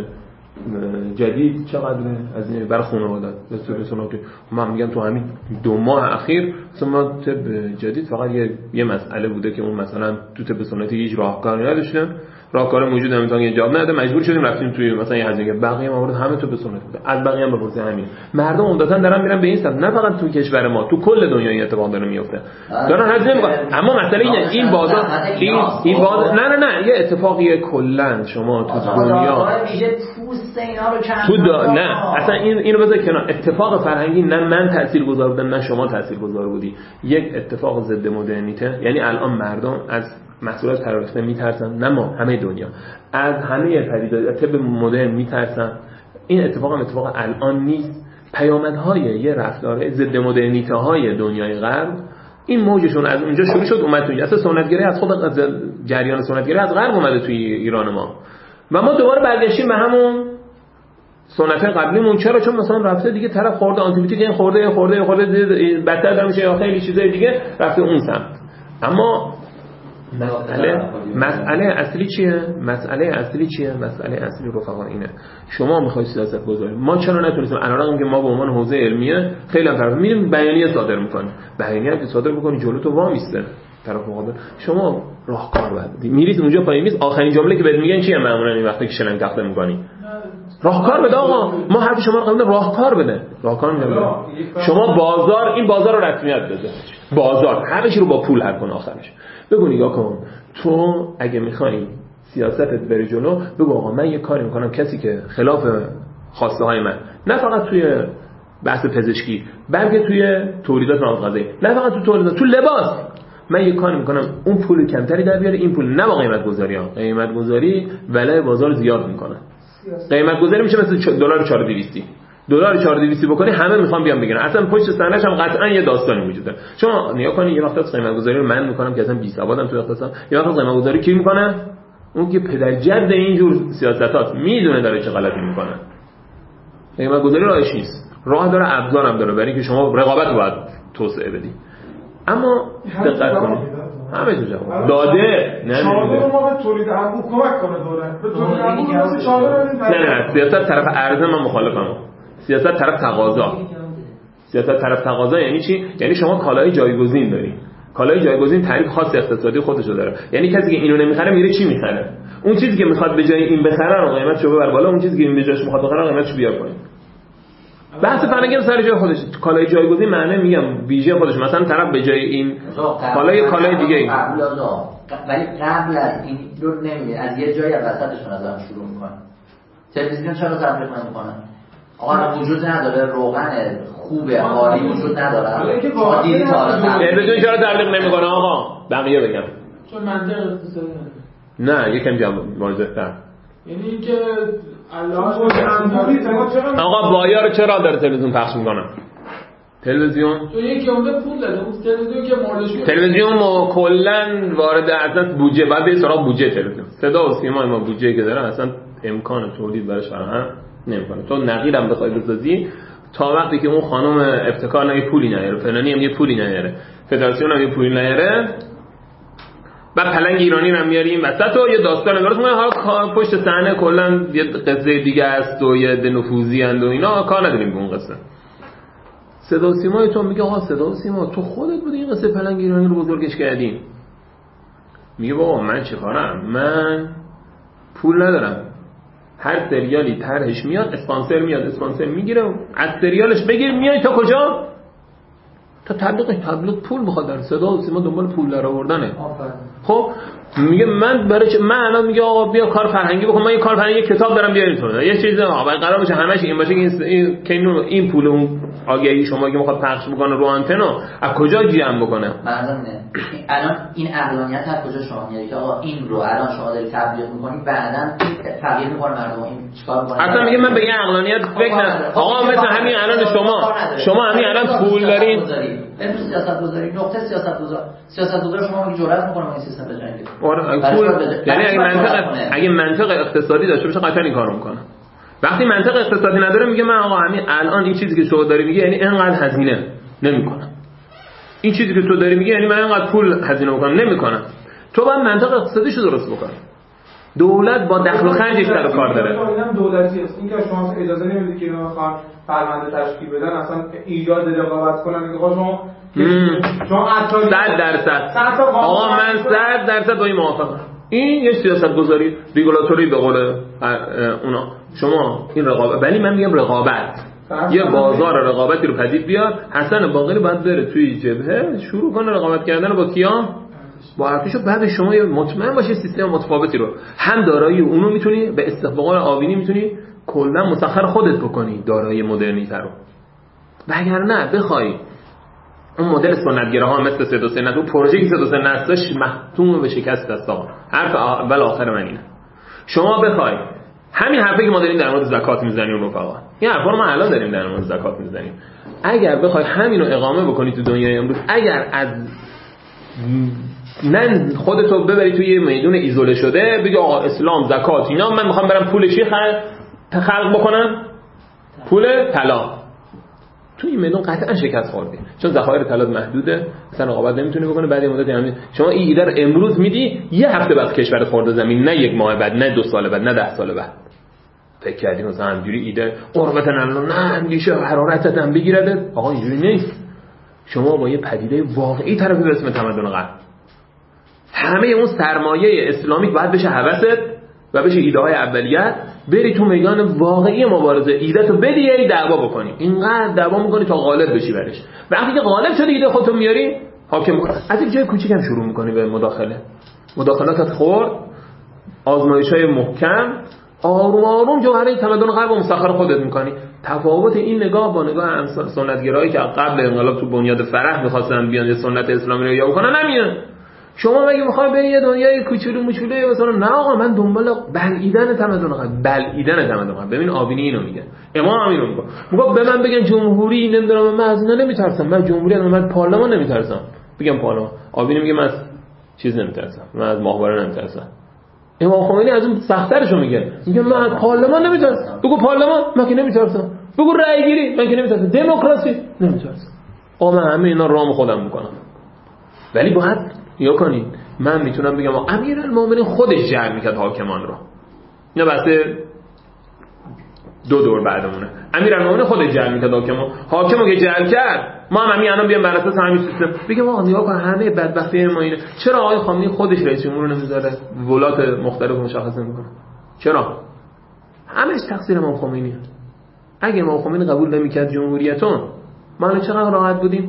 جدید چقدره هزینه برای خانواده به سنتی؟ من میگم تو همین 2 ماه اخیر مثلا طب جدید فقط یه مسئله بوده که اون مثلا تو طب سنتی هیچ راهکاری نداشتن، راهکار موجود نمیتونه یه جواب نده، مجبور شدیم رفتیم توی مثلا یه هزینه. بقیه موارد همه تو به سنت بوده. از بقیه هم بپرسید همین. مردم عمدتاً دارن میرن به این سمت، نه فقط تو کشور ما، تو کل دنیا این اتفاق داره میفته. دارن هزینه میکنن. اما مسئله اینه این بازار این بازار نه یه اتفاقیه کلا شما تو دنیا نه اصلا اینو بذار کنار. اتفاق فرهنگی نه من تاثیرگذار بودم نه شما تاثیرگذار بودی. یک اتفاق ضد مدرنیته، یعنی الان مردم از محصولات پراکنده میترسن، نه ما همه دنیا از همه پدیده‌های طب مدرن میترسن. این اتفاق الان نیست. پیامدهای یه رفتار ضد مدرنیته های دنیای غرب این موجشون از اونجا شروع شد اومد توی اصلا سنتگرایی از خود جریان سنتگرایی از غرب اومده توی ایران ما و ما دوباره برگشتیم به همون سنت قبلیمون. چرا؟ چون مثلا رفته دیگه طرف خورده آنتیبیوتیک این خورده بدتر داره میشه یا خیلی چیزای دیگه رفته اون سمت. اما مسئله اصلی چیه؟ مسئله اصلی رفقا اینه. شما میخواید سیاست گذاری، ما چرا نتونستیم الان که ما به عنوان حوزه علمیه خیلی هم طرف میریم بیانیه صادر میکنیم. بیانیه که صادر بکنی جلو تو وا میسته طرف مقابل. شما راهکار بدید. میرید اونجا پای میز آخرین جمله که بهت میگن چیه معمولا این وقتی که شلنگ تخته میکنی؟ راهکار بده آقا. ما حرف شما رو قبول راهکار بده. راهکار میده. شما این بازار رو رسمیت بده. بازار همه چی رو با پول حل کن آخرش. بگو نگاه کن تو اگه میخوای سیاستت بره جلو بگو آقا من یه کاری میکنم کسی که خلاف خواسته های من نه فقط توی بحث پزشکی بلکه توی تولیدات غذایی، نه فقط تو تولیدات، تو لباس من یه کاری میکنم اون پول کمتری در بیاره. این پول نه با قیمت گذاری ولای بازار زیاد میکنه. قیمت گذاری میشه مثل دلار 4200 بکنی همه میخوان بیان بگیرن. اصلا پشت صحنه‌ش هم قطعا یه داستانی وجود داره. شما نگاه کنید یه وقت از قیمت گذاری رو من میکنم که اصلا بی سوادم تو اقتصاد، یه وقت قیمت گذاری کی میکنه؟ اون که پدرجد این جور سیاستات میدونه داره چه غلطی میکنه. قیمت گذاری راهش نیست. راه داره، ابزار هم داره برای اینکه شما رقابت رو باید توسعه بدی. اما دقت کنید همه جو جواب داده چادر ما به تولید انبوه کمک کنه دوره به تولید انبوه چادر نه سیاست طرف عرضه من مخالفم. سیاست طرف تقاضا یعنی چی؟ یعنی شما کالای جایگزین داری. کالای جایگزین تعریف خاص اقتصادی خودشو داره. یعنی کسی که اینو نمیخره میره چی میخره؟ اون چیزی که میخواد به جای این بخره رو قیمتشو ببر بالا، اون چیزی که این به جاش میخواد بخره قیمتشو بیار پایین. بحث فرهنگی هم سر جای خودش. کالای جایگزین معنی میگم ویژه خودش، مثلا طرف به جای این کالای دیگه ای ولی قبل از این رو نمیگه، از یه جایی از وسطشون ازم شروع میکنه. تلویزیون چرا تبلیغ نمیکنه؟ آقا وجود نداره، روغن خوبه عالی وجود نداره. شما دیدی تا حالا تلویزیون چرا تبلیغ نمیکنه آقا؟ بقیه بگم. چون منطق اقتصادی نه یکم جواب واضح‌تر. یعنی اینکه الله آقا بایا رو چرا داره تلویزیون پخش میکنه؟ تلویزیون تو یکی اونده پول داده، اون تلویزیون که مالش تلویزیون کلا وارد اصلا بودجه بعد به سراغ بودجه تلویزیون. صدا و سیما ما بودجه که داره اصلا امکان تولید براش فراهم نمیکنه. تو نقیرم بخوای بسازی تا وقتی که اون خانم ابتکار نمی پولی نیاره، فلانی هم یه پولی نیاره، فدراسیون هم یه پولی نیاره، بعد پلنگ ایرانی رو میاریم وسط و یه داستان درست می‌کنه. حالا پشت صحنه کلا یه قصه دیگه است و یه نفوذی اند و اینا، کار نداریم به اون قصه. صدا و سیمای تو میگه آقا صدا و سیما تو خودت بودی این قصه پلنگ ایرانی رو بزرگش کردین. میگه بابا من چه کارم، من پول ندارم، هر سریالی طرحش میاد اسپانسر میاد اسپانسر میگیره، از سریالش بگیر میای تا کجا، تا تبلیغ پول میخواد. در صدا و سیما دنبال پول در آوردنه. خب میگه من برای من الان میگه آقا بیا کار فرهنگی بکن، من یه کار فرهنگی کتاب دارم بیارید تو یه چیزی آقا قرار باشه همش این باشه که این پول اون آگهی شما که میخواد پخش بکنه رو آنتنو از کجا جمع بکنه؟ مثلا الان این عقلانیت از کجا شما میاری که آقا این رو الان شما داری تبلیغ میکنید بعداً تغییر میکنه مردم این چیکار میکنه؟ اصلا میگه من به این عقلانیت فکر نکنم آقا مثل همین الان شما همین الان پول دارین امروز سیاست‌گذاری نقطه سیاست‌گذار شما میگه جرأت میکنه این سیستم بجنگه. پول یعنی اگه منطق اقتصادی داشته باشه قطعا این کارو میکنه. وقتی منطق اقتصادی نداره میگه من آقا همین الان این چیزی که شما داری میگه یعنی اینقدر هزینه نمیکنم، این چیزی که تو داری میگه یعنی من اینقدر پول هزینه میکنم نمیکنم. تو باید منطق اقتصادیشو درست بکنی. دولت با دخل و خرجش سر کار داره. اینم دولتی است. اینکه شما اجازه نمیدید که اینا بخوان پرونده تشکیل بدن، اصلا ایجاد رقابت کنن. میگه شما 100% آقا من 100% با این موافقم. این یه سیاست‌گذاری ریگولاتوری به قول اونا. شما این رقابت، ولی من میگم رقابت یه بازار رقابتی رو پدید بیار. حسن باقری باید بره توی جبهه شروع کنه رقابت کردن با کیا؟ با ارتش. بعد شما یه مطمئن باشه سیستم متفاوتی رو هم دارایی اونو میتونی به استقبال آوینی میتونی کلا مسخر خودت بکنی دارایی مدرنیته رو. وگرنه بخوای اون مدل سنتگراها مثل سد و سنت و پروژه‌ای که سد و سنت داشت محتوم به شکست است. آقا حرف اول آخر من اینه. شما بخوای همین حرفی که ما داریم در مورد زکات میزنیم رفقا، این حرفا رو ما الان داریم در مورد زکات میزنیم، اگر بخوای همین رو اقامه بکنی تو دنیای امروز، اگر از نه خودتو ببری توی یه میدون ایزوله شده بگی آقا اسلام زکات اینا، من میخوام برم پول چی خلق بکنم، پول طلا، تو این میدون قطعا شکست خوردی، چون ذخایر طلا محدوده، مثلا رقابت نمیتونی بکنه. بعد مدت همین شما این ایده رو امروز میدی، یه هفته بعد کشور خورده زمین، نه یک ماه بعد، نه 2 سال بعد، نه 10 سال بعد. فکر کردیم مثلا همینجوری ایده قربت نه اندیشه حرارتت هم بگیرده. آقا اینجوری نیست. شما با یه پدیده واقعی طرفی به اسم تمدن غرب، همه اون سرمایه اسلامیک باید بشه هوست و بشه ایده های اولیت، بری تو میدان واقعی مبارزه ایده‌تو بدی یه دعوا بکنی، اینقدر دعوا میکنی تا غالب بشی برش. وقتی که غالب شدی ایده خودتو میاری حاکم کن، از یک جای کوچیکم شروع میکنی به مداخلاتت خورد، آزمایش‌های محکم، آروم آروم جوهره تمدن غرب رو مسخر خودت میکنی. تفاوت این نگاه با نگاه سنتگرایی که قبل انقلاب تو بنیاد فرح می‌خواستن بیان سنت اسلامی رو یا بکنن نمیان. شما مگه میخوای به یه دنیای کوچولو موچولو مثلا؟ نه آقا من دنبال بلعیدن تمدن غرب. ببین آبینی اینو میگه، امام همینو میگه به من بگن جمهوری نمیدونم، من از اینا نمیترسم، من جمهوری من پارلمان نمیترسم. بگم پارلمان، آبینی میگه من از چیز نمیترسم، من از ماهواره نمیترسم. امام خمینی از اون سخت‌ترشو میگه من از پارلمان نمیترسم. بگو پارلمان من که نمیترسم، بگو رأی گیری من که نمیترسم، دموکراسی نمیترسم. آقا من همه اینا رام خودم میکنم. ولی باید یا کنید من میتونم بگم امیرالمومنین خودش جعل میکرد حاکمان رو، اینا بحثه 2 دور بعدمونه. امیرالمومنین خودش جعل میکرد حاکمو که جعل کرد، ما هم همین الان بیام بر اساس همین سیستم بگم آقا نگاه کن همه بدبختی ما اینه. چرا آقای خامنه‌ای خودش رئیس جمهور رو نمیذاره، ولات مختلف مشخص نمیکنه؟ چرا؟ همش تقصیر امام خمینیه. اگه امام خمینی قبول نمی‌کرد جمهوریتون ما چقدر راحت بودیم؟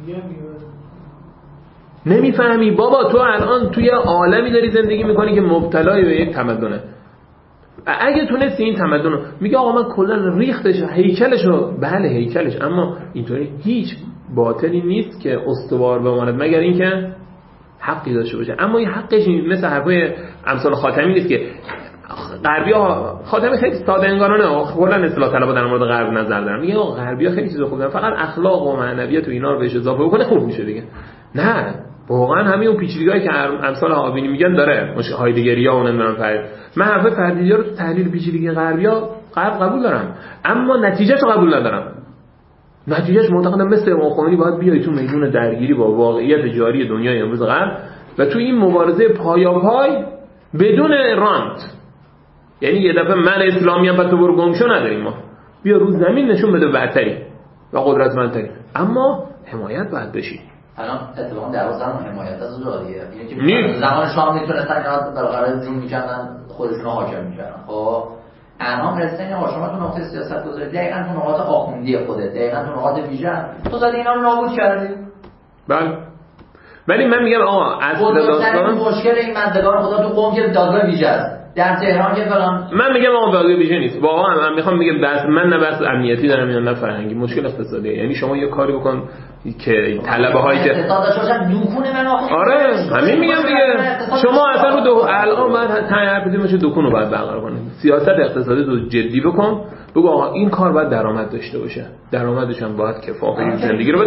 نمیفهمی بابا، تو الان توی عالمی داری زندگی میکنی که مبتلای به یک تمدنه. اگه تونستی این تمدن میگه آقا من کلا ریختش هیکلشو، بله هیکلش، اما اینطوری هیچ باطلی نیست که استوار بماند مگر اینکه حقی داشته باشه. اما این حقش مثل حرفای امثال خاتمی نیست که غربی‌ها، خاتمی خیلی ساده انگارانه کلا اصطلاح طلبا در مورد غرب نظر دارن، میگه آقا غربی‌ها خیلی چیزا خوب دارن، فقط اخلاق و معنویات و اینا رو بهش اضافه بکنه خوب میشه دیگه. نه واقعا همین اون پیچیدگی‌هایی که امثال آبینی میگن داره، مش هایدگریا و نمیدونم فرد. من حرف فردی‌ها رو تو تحلیل پیچیدگی غربی‌ها قبول دارم، اما نتیجه‌ش رو قبول ندارم. نتیجهش معتقدم مثل امام خمینی باید بیای تو میدون درگیری با واقعیت جاری دنیای امروز غرب و تو این مبارزه پایاپای بدون رانت، یعنی یه دفعه من اسلامی ام و تو برو گمشو نداریم، ما بیا رو زمین نشون بده برتری و قدرتمندتری، اما حمایت باید بشی. الان اتفاقا در واسه هم حمایت از جاریه، اینه که زمان شام میتونستن اینا برقرار جون میکردن خودشون حاکم میکردن. خب الان رسیدن شما تو نقطه سیاست گذاری دقیقاً تو نقاط آخوندی خودت، دقیقاً تو نقاط ویژه تو زدی اینا رو نابود کردی. بله ولی من میگم آقا اصل داستان مشکل این مندگان خدا تو قم که دادگاه ویژه است، در تهران که فلان. من میگم آقا دادگاه ویژه نیست واقعا. من میخوام بگم بس من نه بس امنیتی دارم یا نه فرهنگی، مشکل اقتصادیه. یعنی شما یه کاری بکن که طلبه هایی که دکون من آره همین میگم دیگه، شما اصلا رو الان من حرف میشه دکون رو باید برقرار کنید. سیاست اقتصادی رو جدی بکن، بگو آقا این کار باید درآمد داشته باشه، درآمدش هم باید کفایت زندگی رو بده.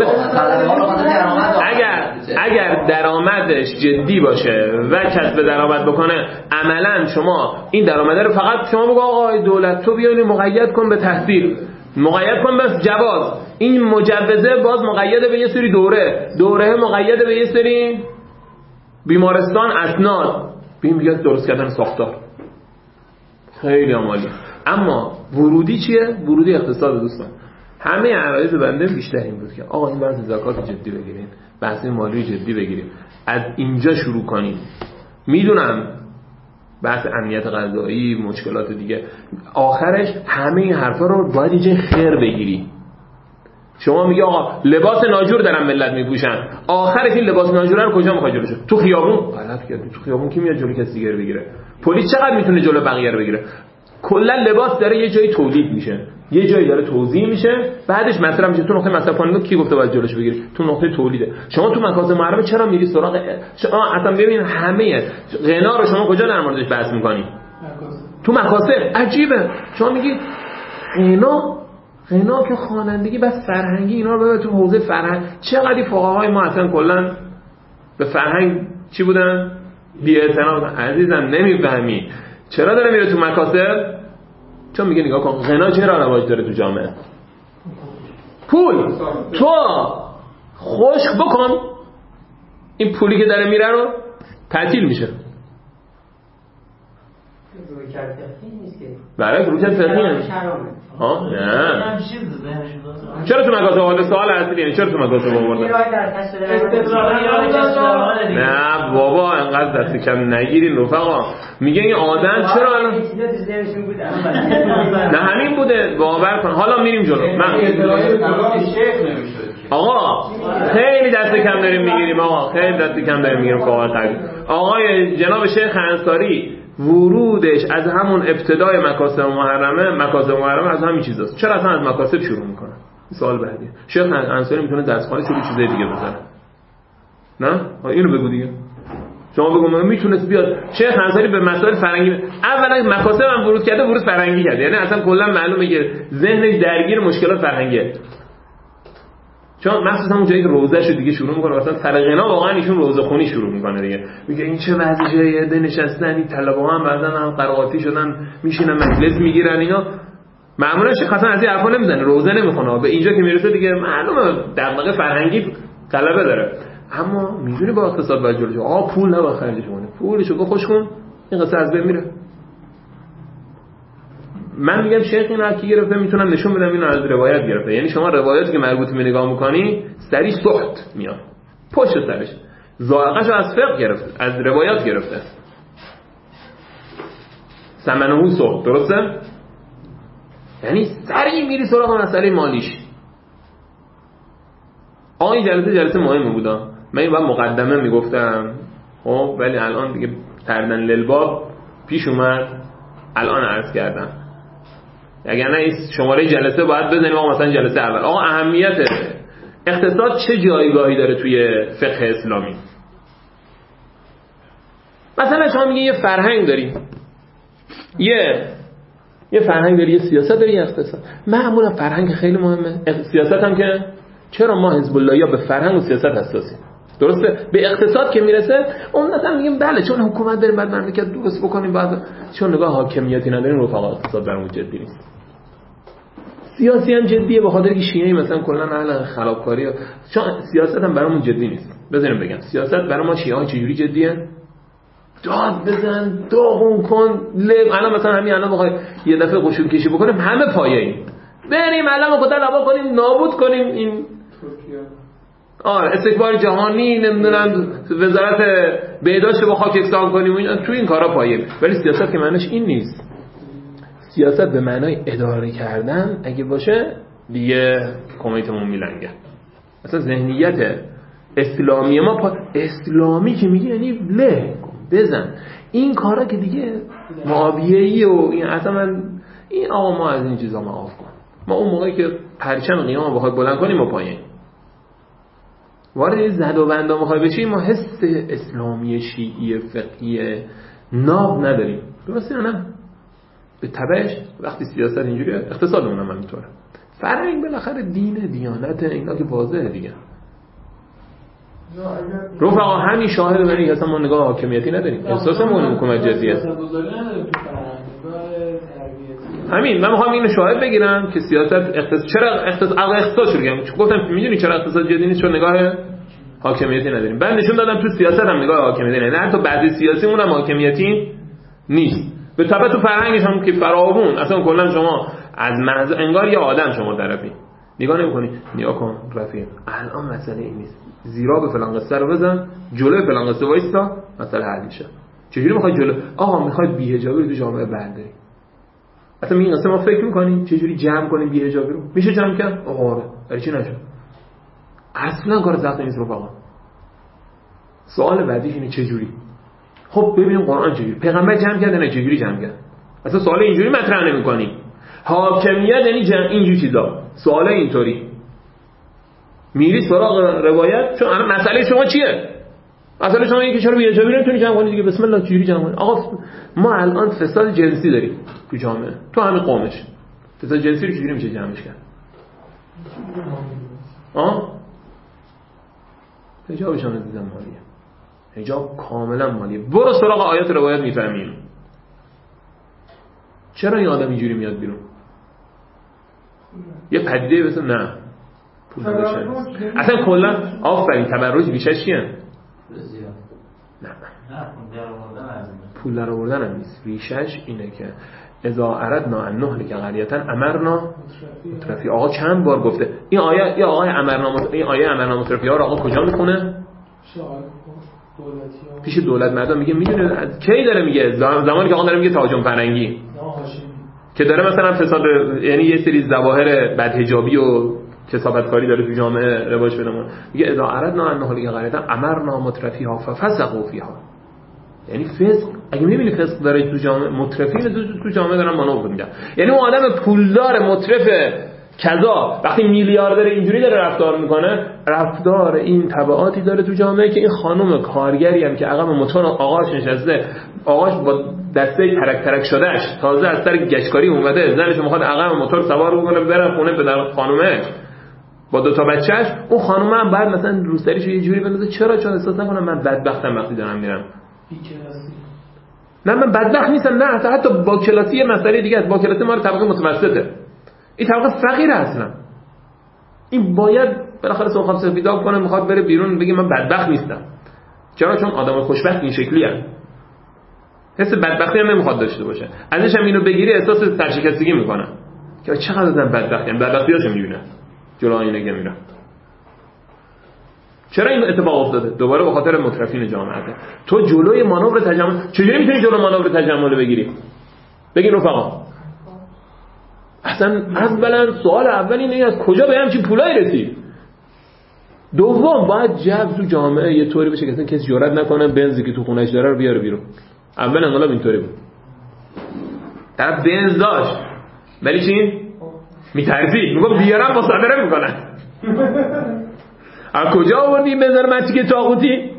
اگر درآمدش جدی باشه و کسب درآمد بکنه، عملا شما این درآمد رو فقط شما بگو آقا دولت تو بیا اینو مقید کن به تحصیل، مقید کن به جواز، این مجوزه باز مقید به یه سری دوره مقید به یه سری بیمارستان اسناد، ببین میگه درست کردن ساختار خیلی عالی. اما ورودی چیه؟ ورودی اقتصاد دوستان. همه عرایض بنده بیشتر این بود که آقا این بحث زکات جدی بگیرین، بحث مالی جدی بگیریم، از اینجا شروع کنیم. میدونم بحث امنیت غذایی، مشکلات دیگه، آخرش همه این حرفا رو باید اینجا خیر بگیری. شما میگه آقا لباس ناجور دارن ملت میپوشن، آخرش این لباس ناجور رو کجا میخواد جلوشو؟ تو خیابون؟ غلط کردی. تو خیابون کی میاد جلوی کسی دیگه رو بگیره؟ پلیس چقدر میتونه جلوی بقیه رو بگیره؟ کلا لباس داره یه جایی تولید میشه، یه جایی داره توزیع میشه، بعدش مصرف میشه. تو نقطه مصرف کننده کی گفته باید جلوش بگیری؟ تو نقطه تولیده. شما تو مکاسب محرمه چرا میری سراغ شما؟ اصلا ببین همه غنا رو شما کجا در موردش بحث میکنی؟ تو مکاسب. عجیبه شما میگی غنا که خوانندگی بس فرهنگی، اینا رو ببر تو حوزه فرهنگ. چقدر فقهای ما اصلا کلا به فرهنگ چی بودن؟ بی‌اعتنا بودن. عزیزم نمیفهمی چرا داره میره تو مکاسب؟ چون میگه نگاه کن غنا چرا رواج داره تو جامعه؟ پول. تو خشک بکن این پولی که داره میره رو تعطیل میشه. برای رویکرد فقهی نیست. نه چرا تو مکاسب آورده؟ سوال اصلی اینه چرا تو مکاسب آورده؟ نه بابا انقدر دست کم نگیرین رفقا. میگه این آدم چرا الان نه همین بوده باور کن. حالا میریم جلو. آقا خیلی دست کم داریم میگیریم، آقا خیلی دست کم داریم میگیریم. آقای جناب شیخ انصاری ورودش از همون ابتدای مکاسب محرمه از همین چیزاست. چرا اصلا از مکاسب شروع میکنه؟ سوال بعدی. شیخ انصاری میتونه دستخوانش رو چیزای دیگه بزنه. نه اینو بگو دیگه. شما بگو میتونست بیاد شیخ انصاری به مسائل فرنگی اولا مکاسب هم ورود کرده، ورود فرنگی کرده، یعنی اصلا کلا معلومه که ذهنش درگیر مشکلات فرهنگیه. چون مخصوصا اون جایی که روزه‌شو دیگه شروع میکنه، مثلا سر غنا واقعا ایشون روزه خونی شروع میکنه دیگه. میگه این چه وضعیه؟ ده نشستن این طلبه هم بعدن هم قرائتی شدن میشینن مجلس میگیرن اینا. معمولا شیخ حسن از این حرفا نمیزنه، روزه نمیخونه. به اینجا که میرسه دیگه معلومه دغدغه فرهنگی غلبه داره. اما میدونی با اقتصاد باید جلوش پول نباید خرجش کنه. پولشو بخوش کن این قصه از بین میره. من میگم شیخ این حرفی گرفته، میتونم نشون بدم اینو از روایت گرفته. یعنی شما روایاتی که مربوط به نگاه میکنی سری سخت میاد پشت سرش، ذائقه‌شو از فقه گرفته، از روایات گرفته. ثمنهو سخت، درسته؟ یعنی سریع میری سراغ مسئله مالیش. این جلسه مهمه بودا. من این باید مقدمه میگفتم خب، ولی الان دیگه تردن للباب پیش اومد، الان عرض کردم. اگر نه این شماره جلسه باید بزنیم آقا مثلا جلسه اول آقا اهمیت اقتصاد چه جایگاهی داره توی فقه اسلامی. مثلا شما میگه یه فرهنگ داری، یه فرهنگ داری، یه سیاست داری، یه اقتصاد. معمولا فرهنگ خیلی مهمه، سیاست هم که چرا ما حزب اللهی ها به فرهنگ و سیاست حساسیم. درسته؟ به اقتصاد که میرسه اون مثلا میگیم بله چون حکومت داریم بعد مملکت درست بکنیم، بعد چون نگاه حاکمیتی نداریم رفقا اقتصاد برامون جدی نیست. سیاسی هم جدیه به خاطر که شیعه مثلا کلا اهل خرابکاری، چون سیاست هم برامون جدی نیست. بذاریم بگم سیاست برای ما شیعه ها چجوری جدیه؟ داد بزن، داغون کن، الان مثلا همین الان بخوای یه دفعه قشون کشی بکنیم همه پایه‌ایم، بریم الان خدا لوا کنیم نابود کنیم این استکبار جهانی، نمیدونم وزارت بهداشت با خاک یکسان کنیم و تو این کارا پایه‌ایم. ولی سیاست که معنیش این نیست. سیاست به معنای اداره کردن اگه باشه دیگه کمیتمون میلنگه. اصلا ذهنیت اسلامی ما اسلامی که میگه یعنی له بزن این کارا که دیگه معاویه‌ای و این اصلا من این آقا ما از این چیزا معاف کن. ما اون موقعی که پرچم قیام بخواد بلند کنیم ما پایین وارد زد و بندا میخوای بشیم، ما حس اسلامی شیعی فقهی ناب نداریم. درسته یا نه؟ به تبعش وقتی سیاست اینجوری اقتصادمون هم همینطوره. فرهنگ بالاخره دین دیانت اینا که واضحه دیگه. رفقا همین شاهد بر اینکه اصلا ما نگاه حاکمیتی نداریم، احساسمون حکومت جدیه. همین من میخوام اینو شاهد بگیرم که سیاست چرا اقتصاد شروع کردم. گفتم میدونی چرا اقتصاد جدی نیست؟ چون نگاه حاکمیتی نداریم. بعد نشون دادم تو سیاست هم نگاه حاکمیتی نه، حتی بعضی سیاسیمون هم حاکمیتی نیست. به تبع تو فرهنگش هم که فراوون اصلا کلا شما از محض انگار یه آدم شما طرفی نگاه نمی‌کنی. نگاه کن رفیق الان مسئله این نیست، زیرا به فلان قصه رو بزن، جلوی فلان قصه وایستا، مسئله حل میشه. چجوری میخوای جلو آقا میخوای بی‌حجابی رو تو جامعه برداری؟ اصلا این قصه ما فکر می‌کنیم چجوری جمع کنیم بی‌حجابی رو؟ میشه جمع کرد؟ آره ولی چی نشه؟ اصلا کار سخت نیست رفقا. سوال بعدی اینه چجوری؟ خب ببینیم قرآن چجوری پیغمبر جمع کرده نه چجوری جمع کرد. اصلا سوال اینجوری مطرح نمی‌کنی. حاکمیت یعنی جمع اینجوری چیزا. سوال اینطوری میری سراغ روایت، چون الان مسئله شما چیه؟ مسئله شما اینه که چرا بی‌حجابی رو نمی‌تونی جمع کنی دیگه. بسم الله چجوری جمع کنی؟ آقا ما الان فساد جنسی داریم تو جامعه، تو همین قومش فساد جنسی رو چجوری میشه جمعش کرد؟ حجابشون رو دیدم مالیه، حجاب کاملا مالیه. برو سراغ آیات روایت میفهمیم چرا این آدم اینجوری میاد بیرون. یه پدیده مثل نه پول نداشتن اصلا کلا آفرین تبرج ریشش چیه؟ نه پول در آوردن هم نیست، ریشش اینه که اذا اردنا ان نهلک قریة امرنا مترفی. آقا چند بار گفته این آیه، یا آقای امرنا مترفی ها رو آقا کجا میخونه؟ پیش دولت مردم میگه. میدونه از کی داره میگه؟ زمانی که آقا داره میگه تهاجم فرنگی که داره مثلا فساد، یعنی یه سری ظواهر بدحجابی و کثافتکاری داره تو جامعه رواج پیدا میکنه. میگه اذا اردنا ان نهلک قریة امرنا مترفیها ففسقوا فیها. یعنی فسق، اگه میبینی فسق داره تو جامعه، مترفین تو جامعه دارن مانور میدن. یعنی اون آدم پولدار مترف کذا وقتی میلیاردر اینجوری داره رفتار میکنه، رفتار این تبعاتی داره تو جامعه که این خانم کارگری هم که عقب موتور آقاش نشسته، آقاش با دسته ترک ترک شدهش تازه از سر گچکاری اومده، زنش میخواد عقب موتور سوار بکنه بره خونه به خانومش با دو تا بچه‌اش، اون خانم هم بعد مثلا روسریشو یه جوری بندازه. چرا؟ چون احساس نکنه من بدبختم وقتی دارم میرم. نه من بدبخت نیستم، نه حتی با کلاسی مسئله دیگه است. با کلاسی ما رو طبقه متوسطه، این طبقه فقیره اصلا. این باید بالاخره صبح سفیدا کنه، میخواد بره بیرون بگه من بدبخت نیستم. چرا؟ چون آدم خوشبخت این شکلی هست، حس بدبختی هم نمیخواد داشته باشه. ازش هم اینو بگیری احساس سرشکستگی میکنه که چقدر آدم بدبختی، بدبختیاشو میبینه جلو آینه که میره. چرا این اتفاق افتاده؟ دوباره به خاطر مترفین جامعه. تو جلوی مانور تجمل، چجوری میتونی جلوی مانور تجمل بگیری؟ بگین رفقا اصلا اولا سوال اول اینه از کجا به همچین پولایی رسید. دوم باید جو تو جامعه یه طوری بشه که اصلا کسی جرئت نکنه بنزی که تو خونه‌اش داره رو بیاره بیرون. اول انقلاب اینطوری بود، طرف بنز داشت ولی چی؟ میترسید، میگم بیارم مصادره میکنن. از کجا آوردی این بنز رو منطقه طاغوتی؟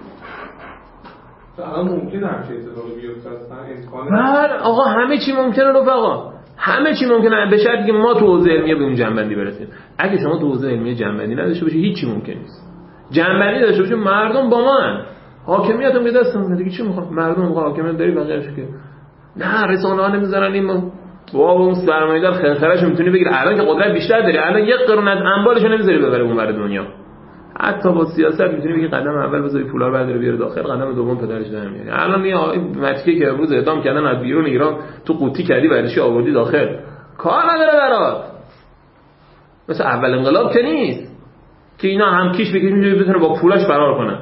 الان ممکنه همچین اتفاقی بیفته اصلا امکانه. آقا همه چی ممکنه رفقا، همه چی ممکنه به شرطی که ما تو حوزه علمیه به اون جنبندی برسیم. اگه شما تو حوزه علمیه جنبندی نداشته باشی هیچ چی ممکن نیست. جنبندی داشته باشی مردم با ما هن. حاکمیت هم به دستم دیگه چی میخوام؟ مردم میخوام حاکمیت داری بقیه‌اش که نه رسانه‌ها نمیذارن این بابا اون سرمایه‌دار خرخره‌شو میتونی بگیر. الان که قدرت بیشتر داری، الان یک قرون از اموالشو نمیذاری ببره اونور دنیا. حتی با سیاست میتونی بگی قدم اول بذاری پولا رو برداره بیاره داخل، قدم دوم پدرش در میاری. الان این متکی که امروز اعدام کردن از بیرون ایران تو قوطی کردی برداشتی آوردی داخل، کار نداره برات. مثلا اول انقلاب که نیست که اینا هم کیش بگیرن بتونه با پولاش فرار کنه.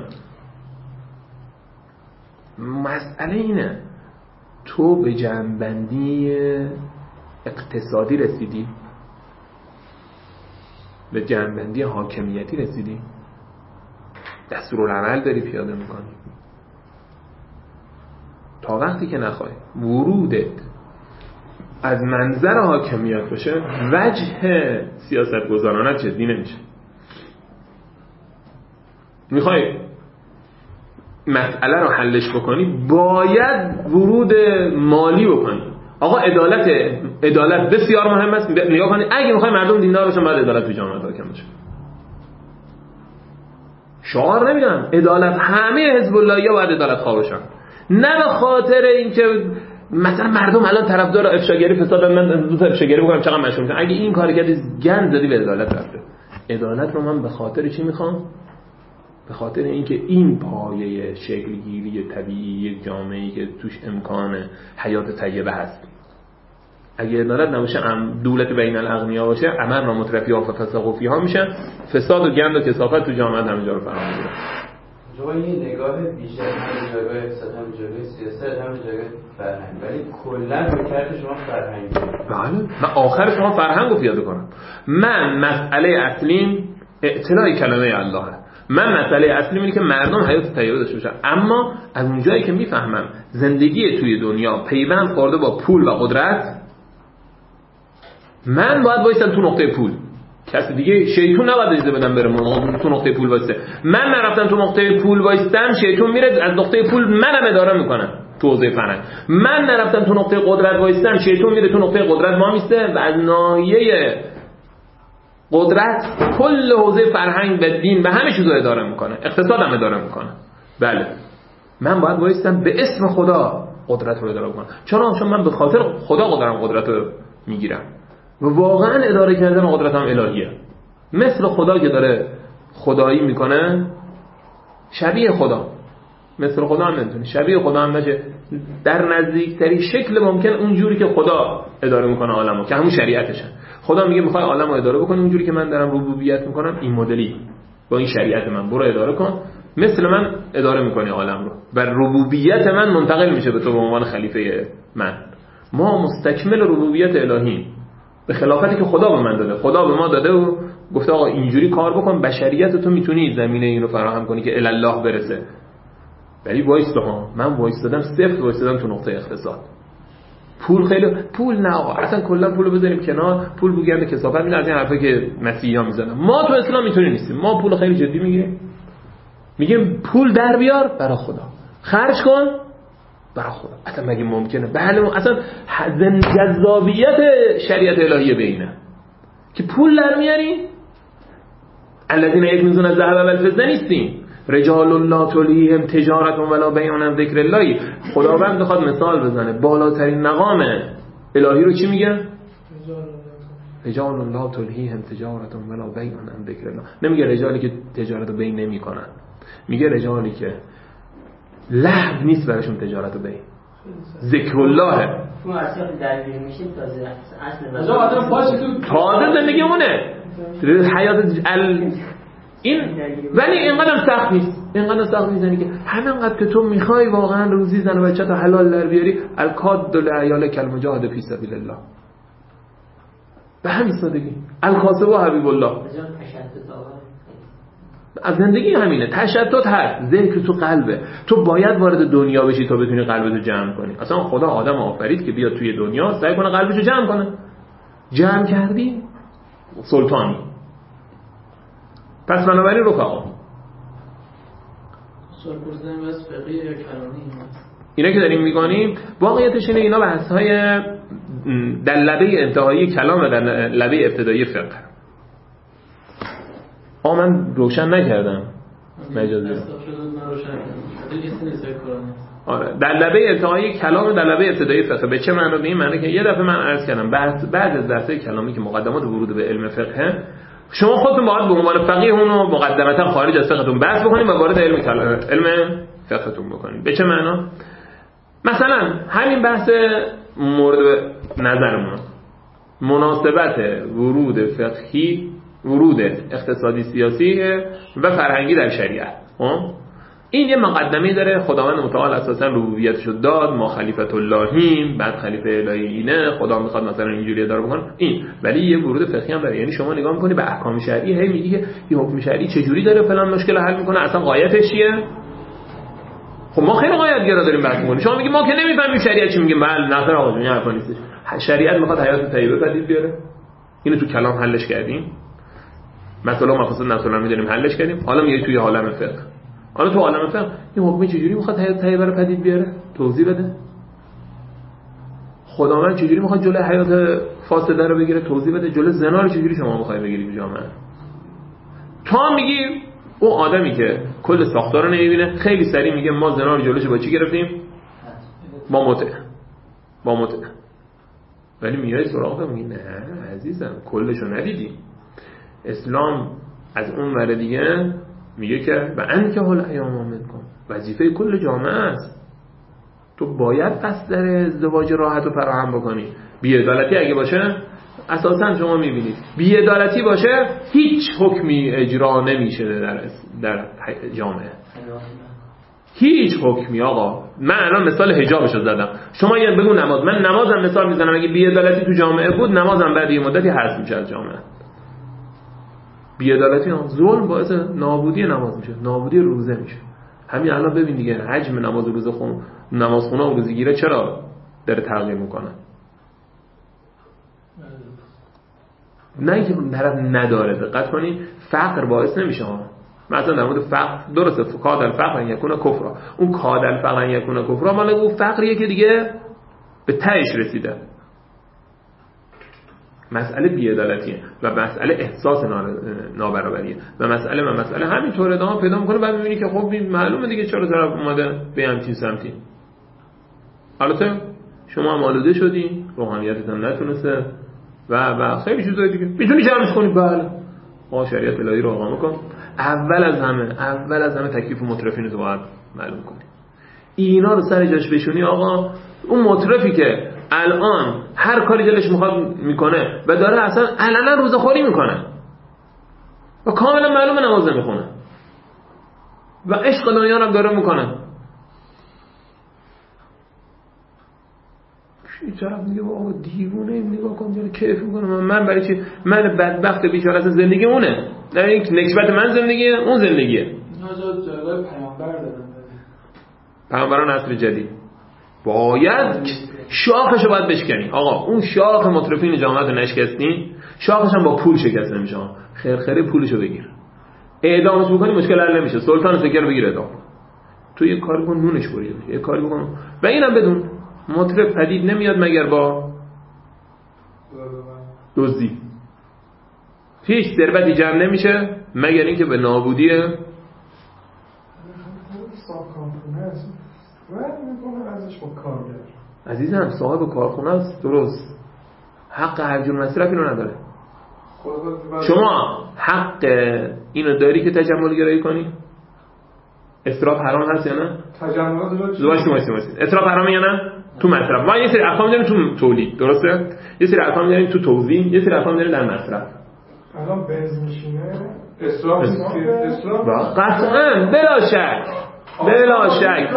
مسئله اینه تو به جنبندی اقتصادی رسیدی، به جنبندی حاکمیتی رسیدی، دستورالعمل داری پیاده میکنی. تا وقتی که نخوای ورودت از منظر حاکمیت باشه وجه سیاست گذارانت جدی نمیشه. میخوای مسئله رو حلش بکنی باید ورود مالی بکنی. آقا عدالت بسیار مهم است. نگاه کنید اگه میخوای مردم دیندار باشن باید عدالت تو جامعه حاکم باشه. شعار نمیدن عدالت، همه حزب اللهیا باید عدالت خواه باشن، نه به خاطر اینکه مثلا مردم الان طرفدار افشاگری فسادن من دو تا افشاگری بکنم چقدر مشهور میشن. اگه این کار کردی گند زدی به عدالت رفته. عدالت رو من به خاطر چی میخوام؟ به خاطر اینکه این پایه شکلگیری طبیعی یک جامعه‌ای که توش امکان حیات طیبه هست. اگه عدالت نباشه دولت بین الاغنیا باشه امن و مترفی‌ها و فساق فیها میشن، فساد و گند و کثافت تو جامعه همینجا رو فراهم می‌کنه. جای نگاه بیشتر هم جای اقتصاد هم جای سیاست هم جای فرهنگ، ولی کلا به کرد شما فرهنگ. بله من آخر شما فرهنگو پیاده کنم. من مسئله اصلیم اطلاع کلمه اللهه. من مسئله اصلیم اینه که مردم حیات طیبه داشته باشن، اما از اونجایی که میفهمم زندگی توی دنیا پیوند خورده با پول و قدرت، من باید وایسم تو نقطه پول. کسی دیگه شیطون نباید اجازه بدم بره تو نقطه پول وایسته. من نرفتم تو نقطه پول وایستم، شیطون میره از نقطه پول منم اداره میکنه تو حوزه فرهنگ. من نرفتم تو نقطه قدرت وایستم، شیطون میره تو نقطه قدرت وامیسته و از ناحیه قدرت کل حوزه فرهنگ و دین و همه چیزو اداره میکنه، اقتصادم اداره میکنه. بله من باید وایستم به اسم خدا قدرت رو اداره کنم، چون من به خاطر خدا قدرت رو میگیرم و واقعا اداره کردن قدرت هم الهیه. مثل خدا که داره خدایی میکنه شبیه خدا، مثل خدا هم نمیتونه شبیه خدا هم نشه، در نزدیکترین شکل ممکن اونجوری که خدا اداره میکنه عالمو که همون شریعتشه. خدا میگه میخوای عالمو اداره بکنی اونجوری که من دارم ربوبیت میکنم، این مدلی با این شریعت من برو اداره کن، مثل من اداره میکنی عالم رو و ربوبیت من منتقل میشه به تو به عنوان خلیفه من. ما مستکمل ربوبیت الهیم به خلافتی که خدا به من داده. خدا به ما داده و گفته آقا اینجوری کار بکن، بشریت تو میتونی زمینه این رو فراهم کنی که الله برسه. ولی وایستا ها، من وایستادم صفر، وایستادم تو نقطه اقتصاد. پول نه آقا، اصلا کلا پولو بذاریم کنار، پول بوگند کثافت میاد، از این حرفا که مسیحا میزنن. ما تو اسلام میتونیم نیستیم، ما پول خیلی جدی میگیم پول در بیار برای خدا، خرج کن برای خدا. اصلا مگه ممکنه؟ بله اصلا جذابیت شریعت الهیه به اینه که پول در میاری. الذین یکنزون الذهب والفضه نیستیم، رجال الله تلهیهم تجارت ولا بیع عن ذکر الله. خداوند میخواد مثال بزنه، بالاترین مقام الهی رو چی میگه؟ رجال الله تلهیهم تجارت ولا بیع عن ذکر الله. نمیگه رجالی که تجارت و بیع نمیکنن، میگه رجالی که لهو نیست براشون تجارت و بیع، ذکر الله. تو اصلا درگیر میشیم تازه زندگی اونه حیات این. ولی اینقدر سخت نیست، اینقدر سخت نیست که همینقدر که تو میخوای واقعا روزی زن و بچه تا حلال در بیاری، الکاد لعیال کالمجاهد فی سبیل الله. به همین سادگی. القاسم و حبیب الله از زندگی همینه. تشتت هست، ذکر تو قلبه. تو باید وارد دنیا بشی تا بتونی قلبتو جمع کنی. اصلا خدا آدم آفرید که بیاد توی دنیا سعی کنه قلبشو جمع کنه. جمع کردی سلطانی. پس بنابراین رفقا سرپرسیدن بس فقهی یا کلامی اینا که داریم میگانیم واقعیتش اینه اینا بحث‌های در لبه انتهایی کلام و در لبه ابتدایی فقه. من روشن نکردم مجازی آره در لبه انتهایی کلام و در لبه ابتدایی فقه. به چه معنی؟ به این معنی که یه دفعه من عرض کردم بعد از درس‌های کلامی که مقدمات ورود به علم فقه، شما خودتون باید به عنوان فقیه اون رو مقدمتا خارج از فقهتون بحث بکنید و وارد علم فقهتون بکنید. به چه معنا؟ مثلا همین بحث مورد نظرمون مناسبت ورود فقهی، ورود اقتصادی سیاسی و فرهنگی در شریعت. این یه مقدمه داره. خداوند متعال اساسا ربوبیتشو داد، ما خلیفت اللهیم، بعد خلیفه الهی اینه، خدا میخواد مثلا اینجوری اداره بکنه این، ولی یه ورود فقهی هم داره. یعنی شما نگاه میکنی به احکام شرعی، هی میگی که این حکم شرعی چجوری داره فلان مشکل حل میکنه، اصلا غایتش چیه؟ خب ما خیلی غایت‌گرا داریم بحث می‌کنیم. شما میگی ما که نمی‌فهمیم شریعت چی میگه. بله نظر آقا جون این حرفا نیست. شریعت میخواد حیات طیبه پدید بیاره. اینو تو کلام حلش کردیم. مثلا مقاصد نصلا می‌دونیم حلش کردیم. حالا میگه توی عالم فقه. حالا تو عالم فقه این حکم چجوری میخواد حیات طیبه رو پدید بیاره؟ توضیح بده. خداوند چجوری میخواد جلوی حیات فاسده رو بگیره؟ توضیح بده. جلوی زنا رو چجوری شما می‌خواید بگیری تو جامعه؟ تا میگی اون آدمی که کل ساختار رو نمیبینه خیلی سریع میگه ما زنا رو جلوش با چی گرفتیم؟ با متع. ولی میای سراغ میگی نه عزیزم کلشو ندیدی. اسلام از اون ور دیگه میگه که و انکه حال ایام منکم، وظیفه کل جامعه است. تو باید قصد در ازدواج راحت و فراهم بکنی. بی‌عدالتی اگه باشه اساساً شما میبینید بی‌عدالتی باشه هیچ حکمی اجرا نمیشه در جامعه. هیچ حکمی. آقا من الان مثال حجابشو زدم، شما یه بگو نماز، من نمازم مثال میزنم. اگه بی‌عدالتی تو جامعه بود نمازم بعد یه مدتی حذف میشه از جامعه. بی‌عدالتی ظلم باعث نابودی نماز میشه، نابودی روزه میشه. همین الان ببین دیگه حجم نماز روزه نمازخونه و روزه‌گیری چرا داره تغییر میکنه. نه اینکه طرف نداره. دقت کنی فقر باعث نمیشه ها. مثلا در مورد فقر درسته کادر فقر یکونه کفر، اون کادر فقر یکونه کفر مال اون فقریه که دیگه به تهش رسیده. مسئله بی‌عدالتیه و مسئله احساس نابرابریه و مسئله همینطور ادامه پیدا میکنه. بعد میبینی که خب معلومه دیگه چرا طرف اومده به همچین سمتی. البته شما هم آلوده شدی، روحانیتت هم نتونسته و خیلی چیزای دیگه میتونی جمعش کنی. بله ما شریعت الهی رو اقامه کن. اول از همه تکلیف مترفین رو باید معلوم کنی. اینا رو سر جاش بشونی. آقا اون مترفی که الان هر کاری دلش میخواد میکنه و داره اصلا علنا روزخوری میکنه و کاملا معلومه نماز نمیخونه و عشق دنیا رو داره میکنه، این طرف میگه آقا دیوونه نگاه کن داره کیف میکنه. من برای چی؟ من بدبخت بیچاره اصلا زندگی اونه، نه این نکبت من زندگیه اون زندگیه. نجات جلوه پیامبر دادن. پیامبران عصر جدید باید شاخشو باید بشکنی. آقا اون شاخ مترفین جامعه رو نشکستی، شاخش هم با پول شکست نمیشه. خیر پولشو بگیر، اعدامش بکنی مشکل حل نمیشه. سلطان سکر بگیر اعدام. تو یه کاری کن نونش بریه، یه کاری بکن. و اینم بدون مطرف پدید نمیاد مگر با دزدی. هیچ ثروتی جمع نمیشه مگر اینکه به نابودی عزیزم صاحب کارخونه است. درست حق هر جور مصرفی رو نداره. شما حق اینو داری که تجمل گرایی کنی؟ اسراف حرام هست یا نه؟ اسراف حرامه یا نه؟ تو مصرف ما یه سری احکام داریم تو تولید، درسته؟ یه سری احکام داریم تو توزیع، یه سری احکام داریم در مصرف. الان بنز میشینه اسراف قطعاً بلا شک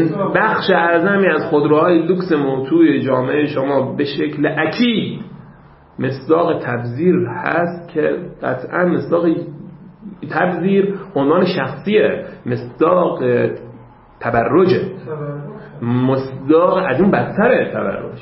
بخش اعظمی از خودروهای لوکس توی جامعه شما به شکل اکید مصداق تبذیر هست که قطعا مصداق تبذیر عنوان شخصیه، مصداق تبرجه، مصداق از اون بدتره تبرج.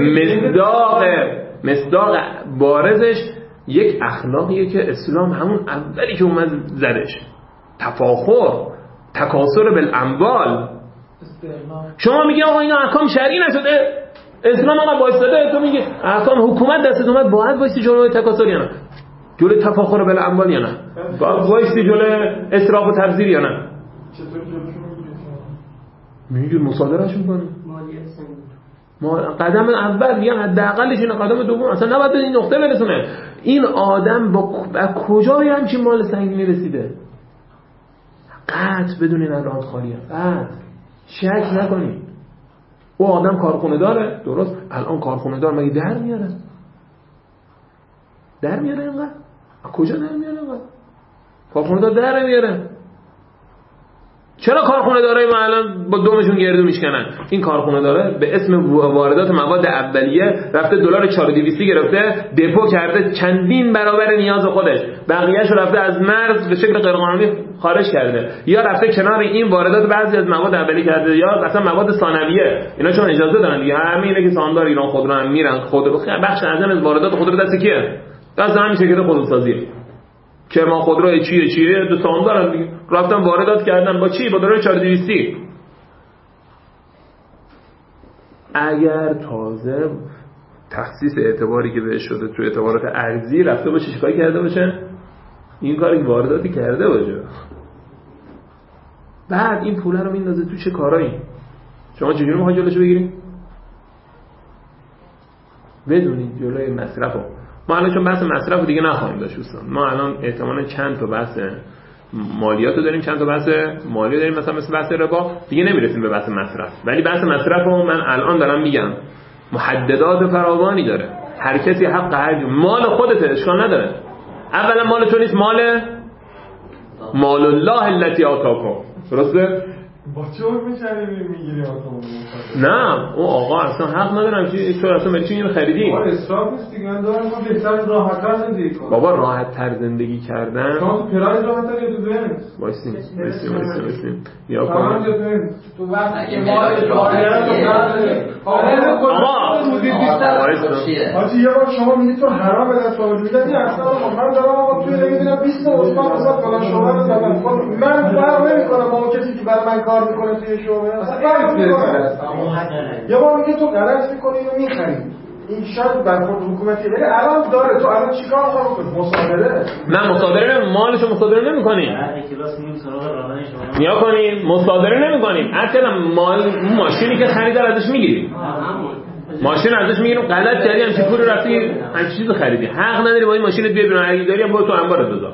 مصداق بارزش یک اخلاقیه که اسلام همون اولی که اومد زدش، تفاخر، تکاثر بالاموال. شما میگی آقا اینا احکام شرعی نشده، اسلام آقا وایساده، تو میگی احکام حکومت دستت اومد، باید وایسی جلوی تکاثر یا نه؟ جلوی تفاخر بالاموال یا نه؟ باید وایسی جلوی اسراف و تبذیر یا نه؟ چطور جلوشو میگی مصادرهش میکنه. ما قدم اول یا حداقلش اینه، قدم دوم اصلا نباید به این نقطه برسونه. این آدم با کجا به همچین مال سنگینی رسیده؟ قطع بدون این الان خالیه، قطع شک نکنید. او آدم کارخونه داره، درست؟ الان کارخونه دار مگه در میاره؟ در میاره اینقدر؟ کجا در میاره اینقدر؟ کارخونه دار در میاره. چرا کارخونه دارای ما الان با دومشون گردو میشکنن؟ این کارخونه داره به اسم واردات مواد اولیه رفته دلار 4200 گرفته، دپو کرده چندین برابر نیاز خودش، بقیه‌اش رفته از مرز به شکل غیرقانونی خارج کرده، یا رفته کنار این واردات بعضی از مواد اولیه کرده، یا اصلا مواد ثانویه. اینا چون اجازه دارن دیگه، همینه که سهامدار ایران خودرو هم میرن، بخش اعظم از واردات خودرو دست کیه؟ دست همین شرکت خودروسازیه. کرمان خودرو چیه دو سهام دارن دیگه، رفتن واردات کردن با چی؟ با دلار 4200. اگر تازه تخصیص اعتباری که بهش شده تو اعتبارات ارزی رفته باشه چیکار کرده باشه؟ این کاری وارداتی کرده باشه، بعد این پول رو میندازه تو چه کارایی؟ شما چجوری میخواید جلوشو بگیرید؟ بدونید جلوی مصرفو. ما الان چون بحث مصرف دیگه نخواهیم داشت دوستان، ما الان احتمالاً چند تا بحث مالیات رو داریم، چند تا بحث مالی داریم، مثلا مثل بحث ربا، دیگه نمیرسیم به بحث مصرف. ولی بحث مصرف رو من الان دارم میگم محددات فراوانی داره. هر کسی حق هر مال خودته، اشکال نداره. اولا مال تو نیست، مال الله التی آتاکم، درسته؟ با چور میشنیم میگیری آتاکم؟ نه اون آقا اصلا حق ندارم چی تو اصلا برای چی اینو خریدی؟ آره اسراف نیست دیگه، من دارم ما بهتر راحت‌تر زندگی کنم. بابا راحت‌تر زندگی کردن شما تو پرایز راحت‌تر یا تو بنز؟ وایسین یا کنم تو وقتی که ما حاجی یه بار شما میگید تو حرام به دست آوردی، میگن اصلا من دارم آقا توی نمیدونم 20 تا عثمان مثلا فلان شما رو زدم، من فرق نمی‌کنه با اون کسی که برای من کار می‌کنه توی شعبه، اصلا فرق نمی‌کنه. یه بار میگه تو غلط می‌کنی اینو می‌خری، این شاید برخورد حکومتی، ولی الان داره. تو الان چیکار می‌خوای بکنی؟ مصادره؟ نه مصادره مالشو مصادره نمی‌کنیم. نیا کنیم مصادره نمی‌کنیم. اصلا مال ماشینی که خریدار ازش می‌گیریم. ماشین ازش می‌گیریم، غلط کردی همچین پول رفتی همچین چیزو خریدی، حق نداری با این ماشینت بیای بیرون، اگه داری هم برو تو انبارت بذار.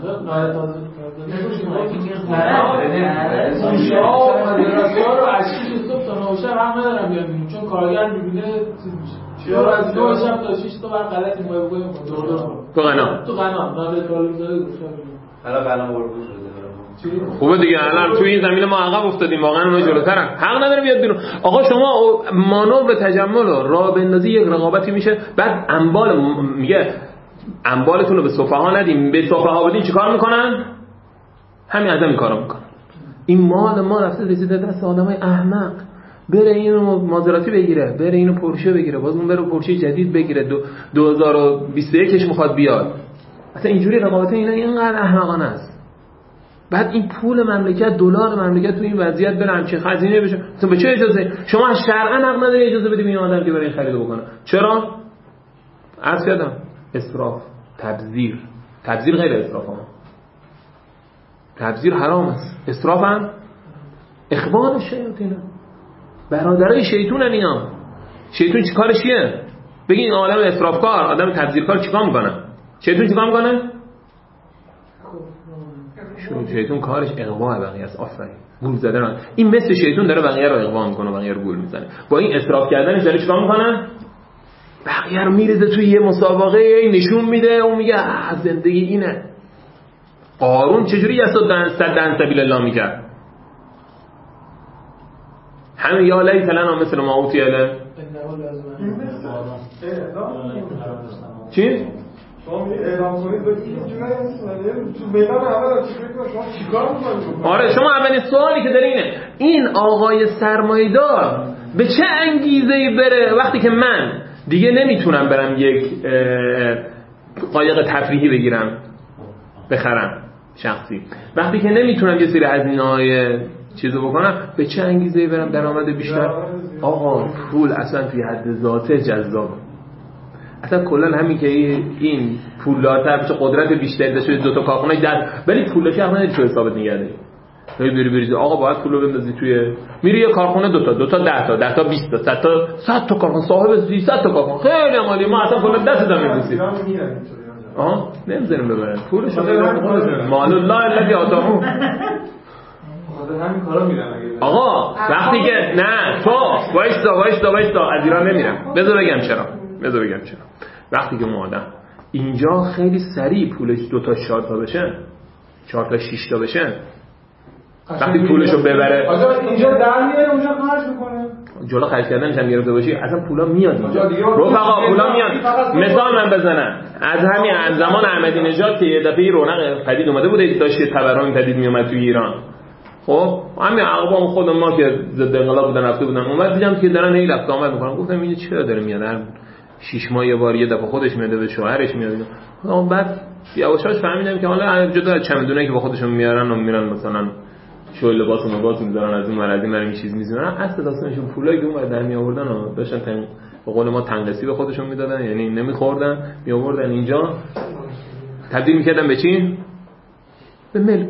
چون کارگر می‌بینه چرا از 9 شب تا 6 تا بعد غلطی می‌کنه بگیم تو قنا نامه طالب زاده گوشم حالا قنا ورود شده خوبه دیگه. الان توی این زمین ما عقب افتادیم، واقعا اونها جلوترن، حق نداره بیاد بیرون. آقا شما مانور تجمل رو راه بندازی، یک رقابتی میشه، بعد میگه اموالتون رو به سفها ندیم، به سفها بدین چیکار میکنن؟ همین از این کارا میکنن. این مال ما رفته رسیده دست آدمای احمق، بره اینو مازراتی بگیره، بره اینو پورشه بگیره، باز اون بره پورشه جدید بگیره، 2021ش میخواد بیاد. اصلا اینجوری رقابت اینا اینقدر احمقانه است. بعد این پول مملکت، دلار مملکت تو این وضعیت بره همچین خزینه بشه، اصلا به چه اجازه؟ شما شرعا حق نداری اجازه بدی به این آدم که برای این خرید بکنه. چرا؟ عرض کردم اسراف، تبذیر غیر اسراف هم. تبذیر حرام است، اسراف هم اخوان شیاطینه، برادرای شیطونن اینا. شیطون چی کارش چیه؟ بگین این آدم اسرافکار، آدم تبذیرکار چیکار میکنه؟ شیطون چیکار میکنه؟ شیطون کارش اغوا بقیه است. آفرین، گول زدن. این مثل شیطون داره بقیه رو اغوا میکنه، بقیه رو گول میزنه. با این اسراف کردنش داره چیکار میکنه؟ بقیه رو میریزه توی یه مسابقه، نشون میده، اون میگه زندگی اینه. قارون چجوری یصد سبیل الله میکرد؟ همین یا لیت لنا مثل ما اوتی چی؟ شما اعلام کنید به اینجوری نیست تو میدان اول چی فکر شما چیکار می‌کنید؟ آره شما اولین سوالی که داره اینه این آقای سرمایه‌دار به چه انگیزه‌ای بره وقتی که من دیگه نمیتونم برم یک قایق تفریحی بگیرم بخرم شخصی، وقتی که نمیتونم یه سری هزینه‌های چیزو بکنم به چه انگیزه‌ای برم درآمد بیشتر؟ آقا پول اصلا توی حد ذاته جذاب، اصلا کلا همین که این پولدارتر بشه قدرت بیشتری داشته دو تا کارخونه در ولی پولش حق نداری تو حسابت نگه داری. بری آقا باید پولو بندازی توی میری یه کارخونه دو تا 10 تا 20 تا 100 تا کارخونه صاحب 300 تا کارخونه خیلی مالی ما اصلا کلا دست دادم می‌بوسیم. نمیذاریم ببرن پولش مال الله الذی آتاهم. همین کارا میرن آقا وقتی که نه تو وایستا از ایران نمیرم. بذار بگم چرا. وقتی که آدم اینجا خیلی سریع پولش 2 تا 4 تا بشه 4 تا 6 تا بشه وقتی پولشو ببره اینجا در میاره اونجا خرج میکنه جلو خرج کردنش هم گرفته باشی اصلا پولا میاد اینجا رفقا پولا میاد. مثال من بزنم از زمان احمدی نژاد که یه دفعه رونق پدید اومده بود داشت تورم پدید میومد توی ایران. خب همین عقبام خود ما که ضد انقلاب بودن رفته بودن اومد دیدم که دارن هی رفت آمد میکنن گفتم این چرا داره میاد هر 6 ماه یه بار یه دفعه خودش میاد به شوهرش میاد اینا. بعد یواشاش فهمیدم که حالا جدا از چمدونه که با خودشون میارن و میرن مثلا شو لباس و مباس میذارن از اون ور از این ور این چیز میذارن اصلا داستانشون پولایی که اون ور در می آوردن و داشتن به قول ما تنقسی به خودشون میدادن یعنی نمیخوردن می آوردن اینجا تبدیل میکردن به چی؟ به ملک.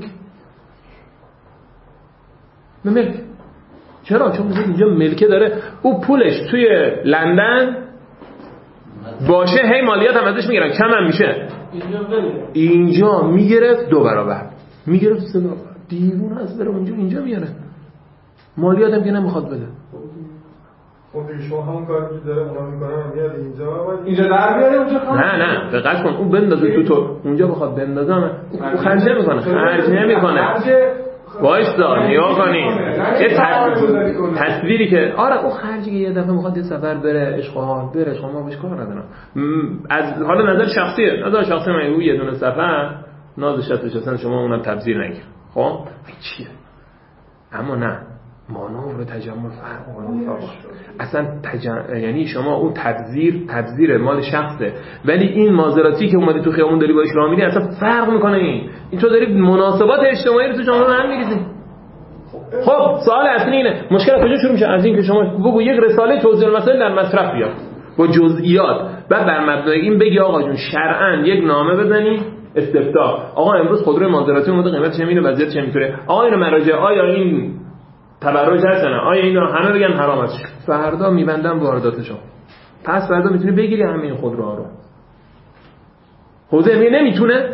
چرا؟ چون اینجا ملکه داره او پولش توی لندن باشه هی مالیات هم ازش میگیرن کم هم میشه اینجا میگرفت 2 برابر میگرفت 3 برابر دیوونه است بره اونجا اینجا میاره مالیات هم که نمیخواد بده. خب شما همون کاری که داره اونا میکنن میاد اینجا در میاره اونجا نه دقت کن اون بندازه تو اونجا بخواد بندازم او خرج نمیکنه وایستا نگاه کنین یه تصویری که آره اون خرجی که یه دفعه میخواد یه سفر بره اشغال ما بهش کار ندارم از حالا نظر شخصی من او یه دونه سفر نازش هستن شما اونم تبذیر نگیر خب چیه اما نه مانور تجمل فرق اصلا یعنی شما اون تبذیر مال شخصه ولی این مازراتی که اومدی تو خیابون داری باش راه میری اصلا فرق میکنه این تو داری مناسبات اجتماعی رو تو جامعه هم میریزی. خب سوال اصلی اینه مشکل کجا شروع میشه؟ از این که شما بگو یک رساله توضیح المسائل در مصرف بیاد با جزئیات بعد بر مبنای این بگی آقا جون شرعاً یک نامه بزنی استفتاء آقا امروز خودروی مازراتی اومده قیمتش اینه وضعیتش اینطوره آقا اینو مراجع آیا این تبرج هست نه آیا اینا همه بگن حرام است فردا میبندم وارداتشو پس فردا میتونی بگیری همین خودروها رو حوزه علمیه نمیتونه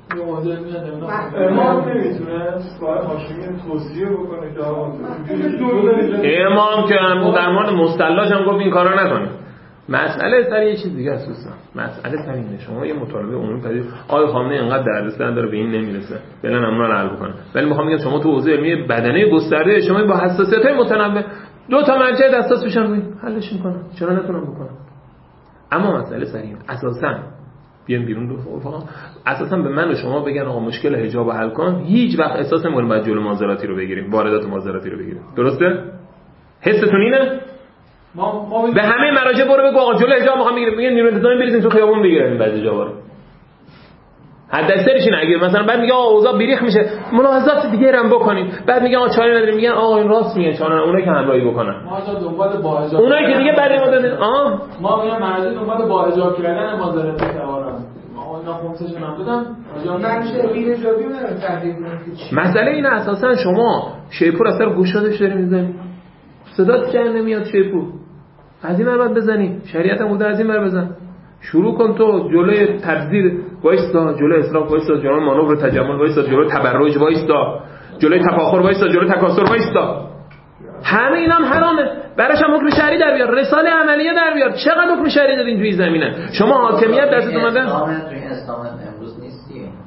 امام نمیتونه باید حاکمیت توصیه بکنه که امام که در مورد مصطلحش هم گفت این کارا نکنه. مسئله سر یه چیز دیگه است دوستان مسئله سر اینه شما یه مطالبه عمومی پذیر آقای خامنه‌ای اینقدر دردسر داره به این نمیرسه فعلا اونا رو حل بکنه ولی میخوام بگم شما تو حوزه علمی بدنه گسترده شما با حساسیت‌های متنوع 2 تا مرجع دسترس بشن روی حلش میکنن چرا نتونن بکنن. اما مسئله سر این اساسا بیام بیرون دو رفقا اساسا به من و شما بگن آقا مشکل حجاب حل کن هیچ وقت احساس نمی‌کنیم باید جلو مازراتی رو بگیریم واردات مازراتی رو بگیریم درسته حستون اینه به همه مراجع برو بگو آقا جلو حجاب می‌خوام بگیریم میگن نیروی انتظامی بریزیم تو خیابون بگیریم بعضی جاها رو حداکثرش اینه اگه مثلا بعد میگه آقا اوضاع بیریخ میشه ملاحظات دیگه هم بکنیم بعد میگه آقا چاره نداریم میگن آقا این راست میگه چاره اونایی که همراهی بکنن ما جا دنبال با حجاب اونایی که دیگه بعد ما دادن ما میگم مراجع دنبال با حجاب کردن مازراتی سوارا اینا خمسشون هم دادن منشه غیر حجابی رو تحقیق مسئله اینه اساسا شما شیپور اثر گوشادش داری میزنی صدات که نمیاد شیپور از این بعد بزنی شریعت هم بوده از این بعد بزن شروع کن تو جلوی تبذیر وایستا جلوی اسراف وایستا جلوی مانور تجمل وایستا جلوی تبرج وایستا جلوی تفاخر وایستا جلوی تکاسر وایستا همه اینا هم حرامه براش هم حکم شرعی در بیار رساله عملیه در بیار چقدر حکم شرعی دادین توی زمینه شما حاکمیت دستت اومده اسلام امروز نیستی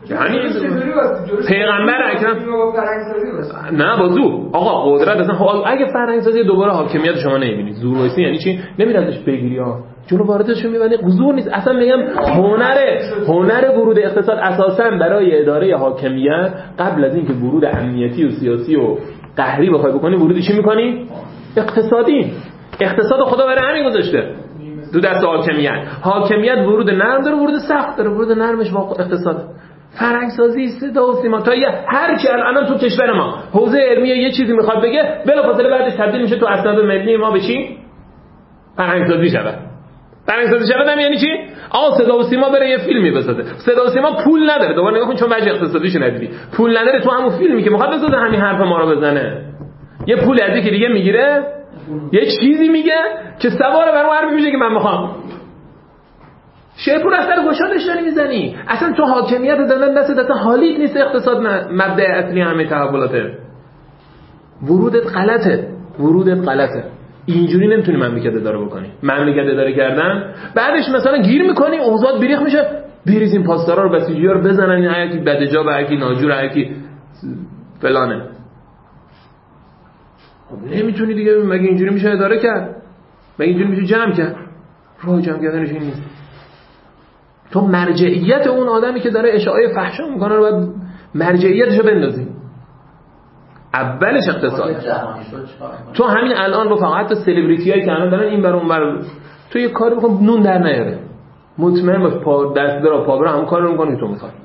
یعنی پیغمبر اکرم نه با زور آقا قدرت اصلا اگه فرهنگ‌سازی دوباره حاکمیت شما نمیبینید زور وایسی یعنی چی نمیره ازش بگیری ها جلو واردش میبندی زور نیست اصلا میگم هنر ورود اقتصاد اساسا برای اداره حاکمیت قبل از اینکه ورود امنیتی و سیاسی و قهری بخوای بکنی ورودی چی میکنی اقتصادی اقتصاد خدا برای همین گذاشته دو دست حاکمیت ورود نرم داره ورود سخت داره ورود نرمش با اقتصاد فرهنگ‌سازی صدا و سیما تا هر کی الان تو کشور ما حوزه علمی یه چیزی میخواد بگه بلافاصله بعدش تبدیل میشه تو اسناد ملی ما به چی فرهنگ‌سازی شود هم یعنی چی آقا صدا و سیما بره یه فیلمی بسازه صدا و سیما پول نداره دوباره نگاه کن چون وجه اقتصادیشو ندیدی پول نداره تو همون فیلمی که میخواد بسازه همین حرف ما رو بزنه یه پول از یکی دیگه میگیره یه چیزی میگه که سوار بر اون حرفی میشه که من میخوام شیپور از در گشادش داری میزنی اصلا تو حاکمیت دادن دست اصلا حالیت نیست اقتصاد مبدأ اصلی همه تحولاته ورودت غلطه اینجوری نمیتونی مملکت اداره بکنی مملکت اداره کردن بعدش مثلا گیر میکنی اوضاع بریخ میشه بریزیم پاسدارا رو بسیجی‌ها رو بزنن هر کی بدجا هر کی ناجور هر کی فلانه نمیتونی دیگه مگه اینجوری میشه اداره کرد مگه اینجوری میشه جمع کرد راه جمع کردنش این نیست تو مرجعیت اون آدمی که داره اشاعه فحشا میکنه رو باید مرجعیتشو بندازی اولش اقتصاد تو همین الان رفقا حتی سلبریتی هایی که الان دارن این بر اون بر تو یه کاری بکن نون در نیاره مطمئن باش دست برا پا برا همون کار رو میکنی تو میخوای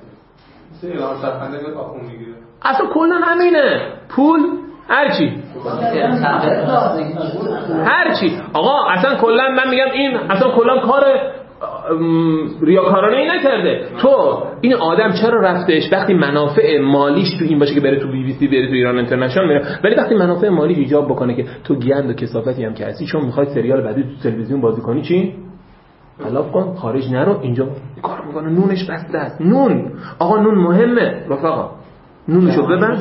اصلا کلا همینه پول هرچی آقا اصلا کلا من میگم این اصلا کلا کار ریاکارانه ای نکرده تو این آدم چرا رفتش وقتی منافع مالیش تو این باشه که بره تو بی بی سی بره تو ایران اینترنشنال میره ولی وقتی منافع مالی ایجاب بکنه که تو گند و کثافتی هم که هستی چون میخوای سریال بعدی تو تلویزیون بازی کنی چی خلاف کن خارج نرو اینجا کار میکنه نونش بسته است نون آقا نون مهمه رفقا نونشو ببند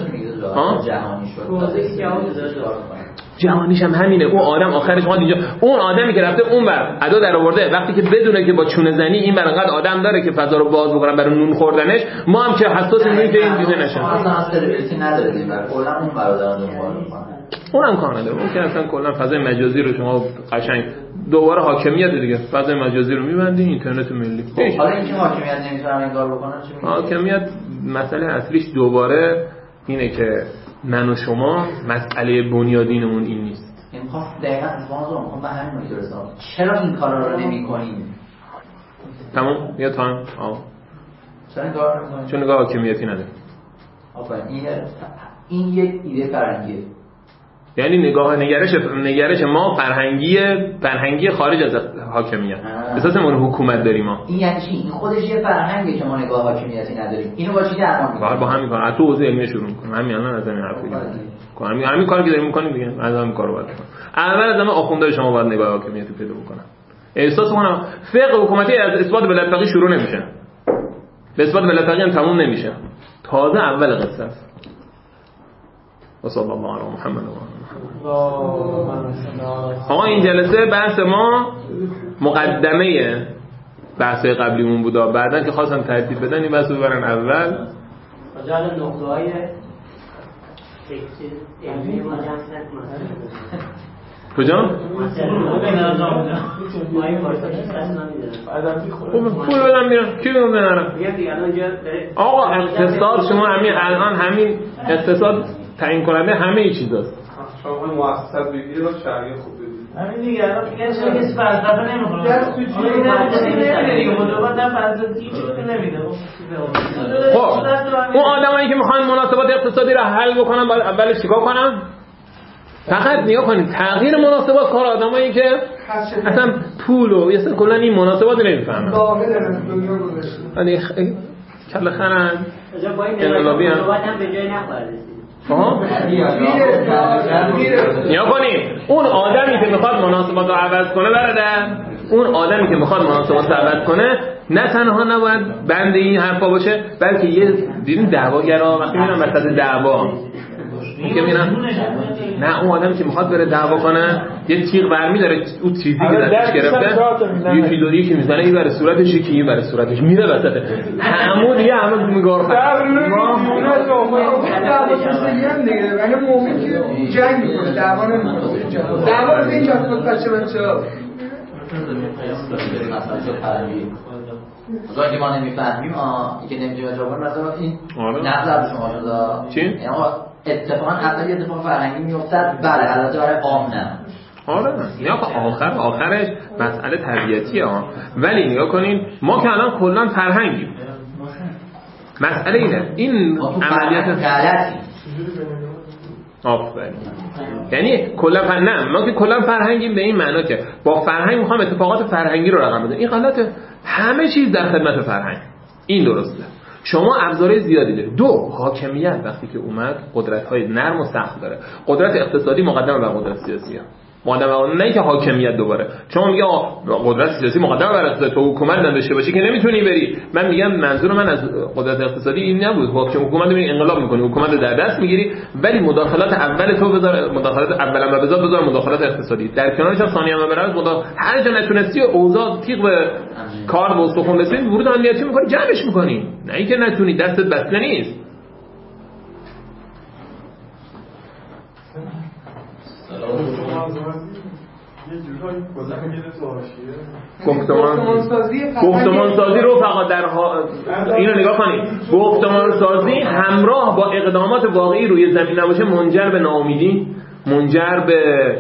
جهانیش هم همینه اون آدم آخرش اومد اینجا اون آدمی که رفته اون بر ادا در آورده وقتی که بدونه که با چونه زنی این بر انقدر آدم داره که فضا رو باز بکنن برای نون خوردنش ما هم که حساسیم روی که این دیده نشه اصلا سلبریتی نداره دیگه کلا اون برادران دنبال میکنن اونم کار نداره اون که اصلا کلا فضای مجازی رو شما قشنگ دوباره حاکمیت دیگه فضای مجازی رو میبندی اینترنت ملی حالا اینکه حاکمیت نمیتونه این کارو بکنه چی میگه حاکمیت مسئله اصلیش دوباره اینه که من و شما مسئله بنیادینمون این نیست میخوام دقیقاً اتفاقا میخوام به همین نکته برسم چرا این کارا رو نمی‌کنیم تمام یا تایم چرا این کارا رو نمی‌کنیم چون نگاه حاکمیتی نداره این یک ایده فرهنگیه یعنی نگرش ما فرهنگی خارج از حاکمیت اساسمون حکومت داریم ما این یعنی چی این خودش یه فرهنگه که ما نگاه حاکمیتی نداریم اینو با چی درمان می‌کنیم با همین کار تو حوزه علمی شروع می‌کنیم همین الان از همین حرفو می‌زنیم همین کاری که داریم می‌کنیم دیگه از همین کارو باید بکنیم اول از همه آخوندای شما باید نگاه حاکمیتی پیدا بکنن احساس کنم فقه حکومتی از اثبات ولایت فقیه شروع نمیشه به اثبات ولایت فقیه هم تموم نمیشه تازه اول قصه است وصلی الله علی محمد و آقا این جلسه بحث ما مقدمه بحث قبلیمون بودا بعدن که خواستم ترتیب بدن این بحث رو ببرن اول مجال نقطه‌های کجا؟ پول بدم میرم کی بدم بنارم آقا اقتصاد شما همین اقتصاد تعیین کننده همه چیزاست شما مؤسسات بگیرید و شرایط خوب بدید همین دیگه الان کسی که فلسفه نمیخونه دست تو چی نمیده دیگه مدربات در فلسفه هیچ چیزی نمیده خب اون آدمایی که میخوان مناسبات اقتصادی رو حل بکنن اولش چیکار کنن فقط نگاه کنید تغییر مناسبات کار آدمایی که اصلا پول و اصلا کلا این مناسبات نمیفهمن داخل دنیا گذاشته یعنی کله خرن انقلابی هم به جای نخورد یا کنیم اون آدمی که میخواد مناسبات رو عوض کنه برادر اون آدمی که میخواد مناسبات رو عوض کنه نه تنها نباید بند این حرفا باشه بلکه یه دیدین دعواگرا وقتی میرن وسط دعوا میگه نه اون آدمی که میخواد بره دعوا کنه یه تیغ برمی‌داره، اون چیزی که دستش گرفته یکی دوری که میزنه این بر صورتش یکی این بر صورتش میره وسط همون دیگه همون میگار در دیگه یعنی مومن که جنگ میکنه دعوا نمیکنه دعوا رو این دست بچه اگه ما نمیفهمیم که نمیتونیم جواب مثلا این نظر شما شده چی؟ یعنی اتفاقا اول یه اتفاق فرهنگی میفته بله البته برای عام نه آره نگاه آخرش مسئله طبیعتیه ولی نگاه کنین ما که الان کلا فرهنگیم مسئله اینه این عملیات غلطی آفرین یعنی کلا نه ما که کلا فرهنگیم به این معنا که با فرهنگ میخوام اتفاقات فرهنگی رو رقم بدم این غلطه همه چیز در خدمت فرهنگ این درسته شما ابزارهای زیادی دارید دو حاکمیت وقتی که اومد قدرت‌های نرم و سخت داره قدرت اقتصادی مقدمه بر قدرت سیاسیه مقدمه نه که حاکمیت دوباره شما میگه قدرت سیاسی مقدمه بر اقتصاد تو حکومت نداشته باشی که نمیتونی بری من میگم منظور من از قدرت اقتصادی این نبود حکومت میگه انقلاب میکنی حکومت در دست میگیری ولی مداخلات اول تو بذار مداخلات اول بذار مداخلات اقتصادی در کنارش ثانیه هم برای هر جا نتونستی اوضاع تیغ به کار و استخوان رسید ورود امنیتی میکنی جمعش میکنی نه اینکه نتونی دستت بسته نیست گفتمان سازی رو فقط در اینو نگاه کنید گفتمان سازی همراه با اقدامات واقعی روی زمین نباشه منجر به ناامیدی منجر به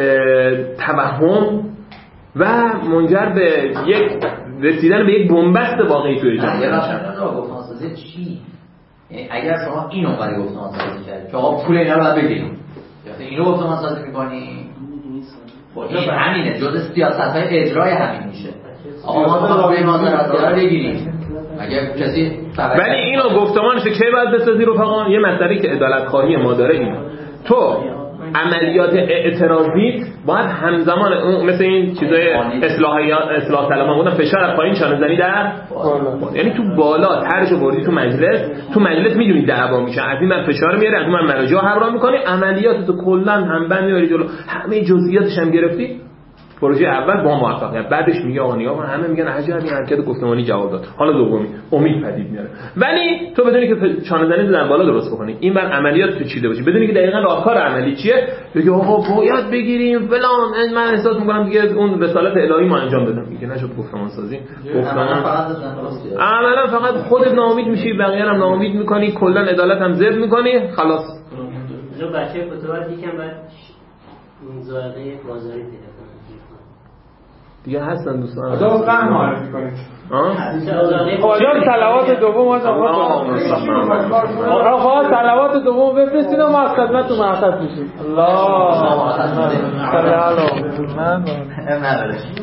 توهم و منجر به یک رسیدن به یک بنبست واقعی توی جامعه گفتمان سازی چی؟ اگر شما اینو برای گفتمان سازی کردید که آقا پول اینا رو باید بگیریم اینو گفتمان سازی می‌کنی این همینه جز سیاست‌های اجرای همین میشه آقا ما می‌خوایم روی ماجرا بگیریم اگر کسی ولی اینو گفتمانش کی باید بسازی رفقا یه مسئله که عدالت خواهی ما داره اینه تو عملیات اعتراضی باید همزمان مثل این چیزای اصلاح طلبان بودن فشار از پایین شانه زنی در یعنی تو بالا طرحشو بردی تو مجلس میدونی دعوا میشه از این من فشار میاره از اون من مراجع همراه میکنی عملیات تو کلا هم بند میاری جلو همه جزئیاتش هم گرفتی پروژه اول با موفقیت بعدش میگه آقا نگاه همه میگن عجب این حرکت گفتمانی جواب داد حالا دومی امید پدید میاره ولی تو بدونی که چانه زنی زدن بالا درست بکنی این بر عملیات تو چیده باشی بدونی که دقیقاً راهکار عملی چیه بگی آقا باید بگیریم فلان من احساس میکنم دیگه اون رسالت الهی ما انجام بدم میگه نشد گفتمان سازی عملا فقط خودت ناامید میشی بقیه هم ناامید میکنی کلا عدالت هم ضد میکنی خلاص جو بچه فتوات یکم بعد زاده بازاری دیگه هستن دوستان آجا قهر معرفی کنید آجا صلوات دوم آقا صلوات دوم بفرستین و ما از خدمتتون محضر میشیم الله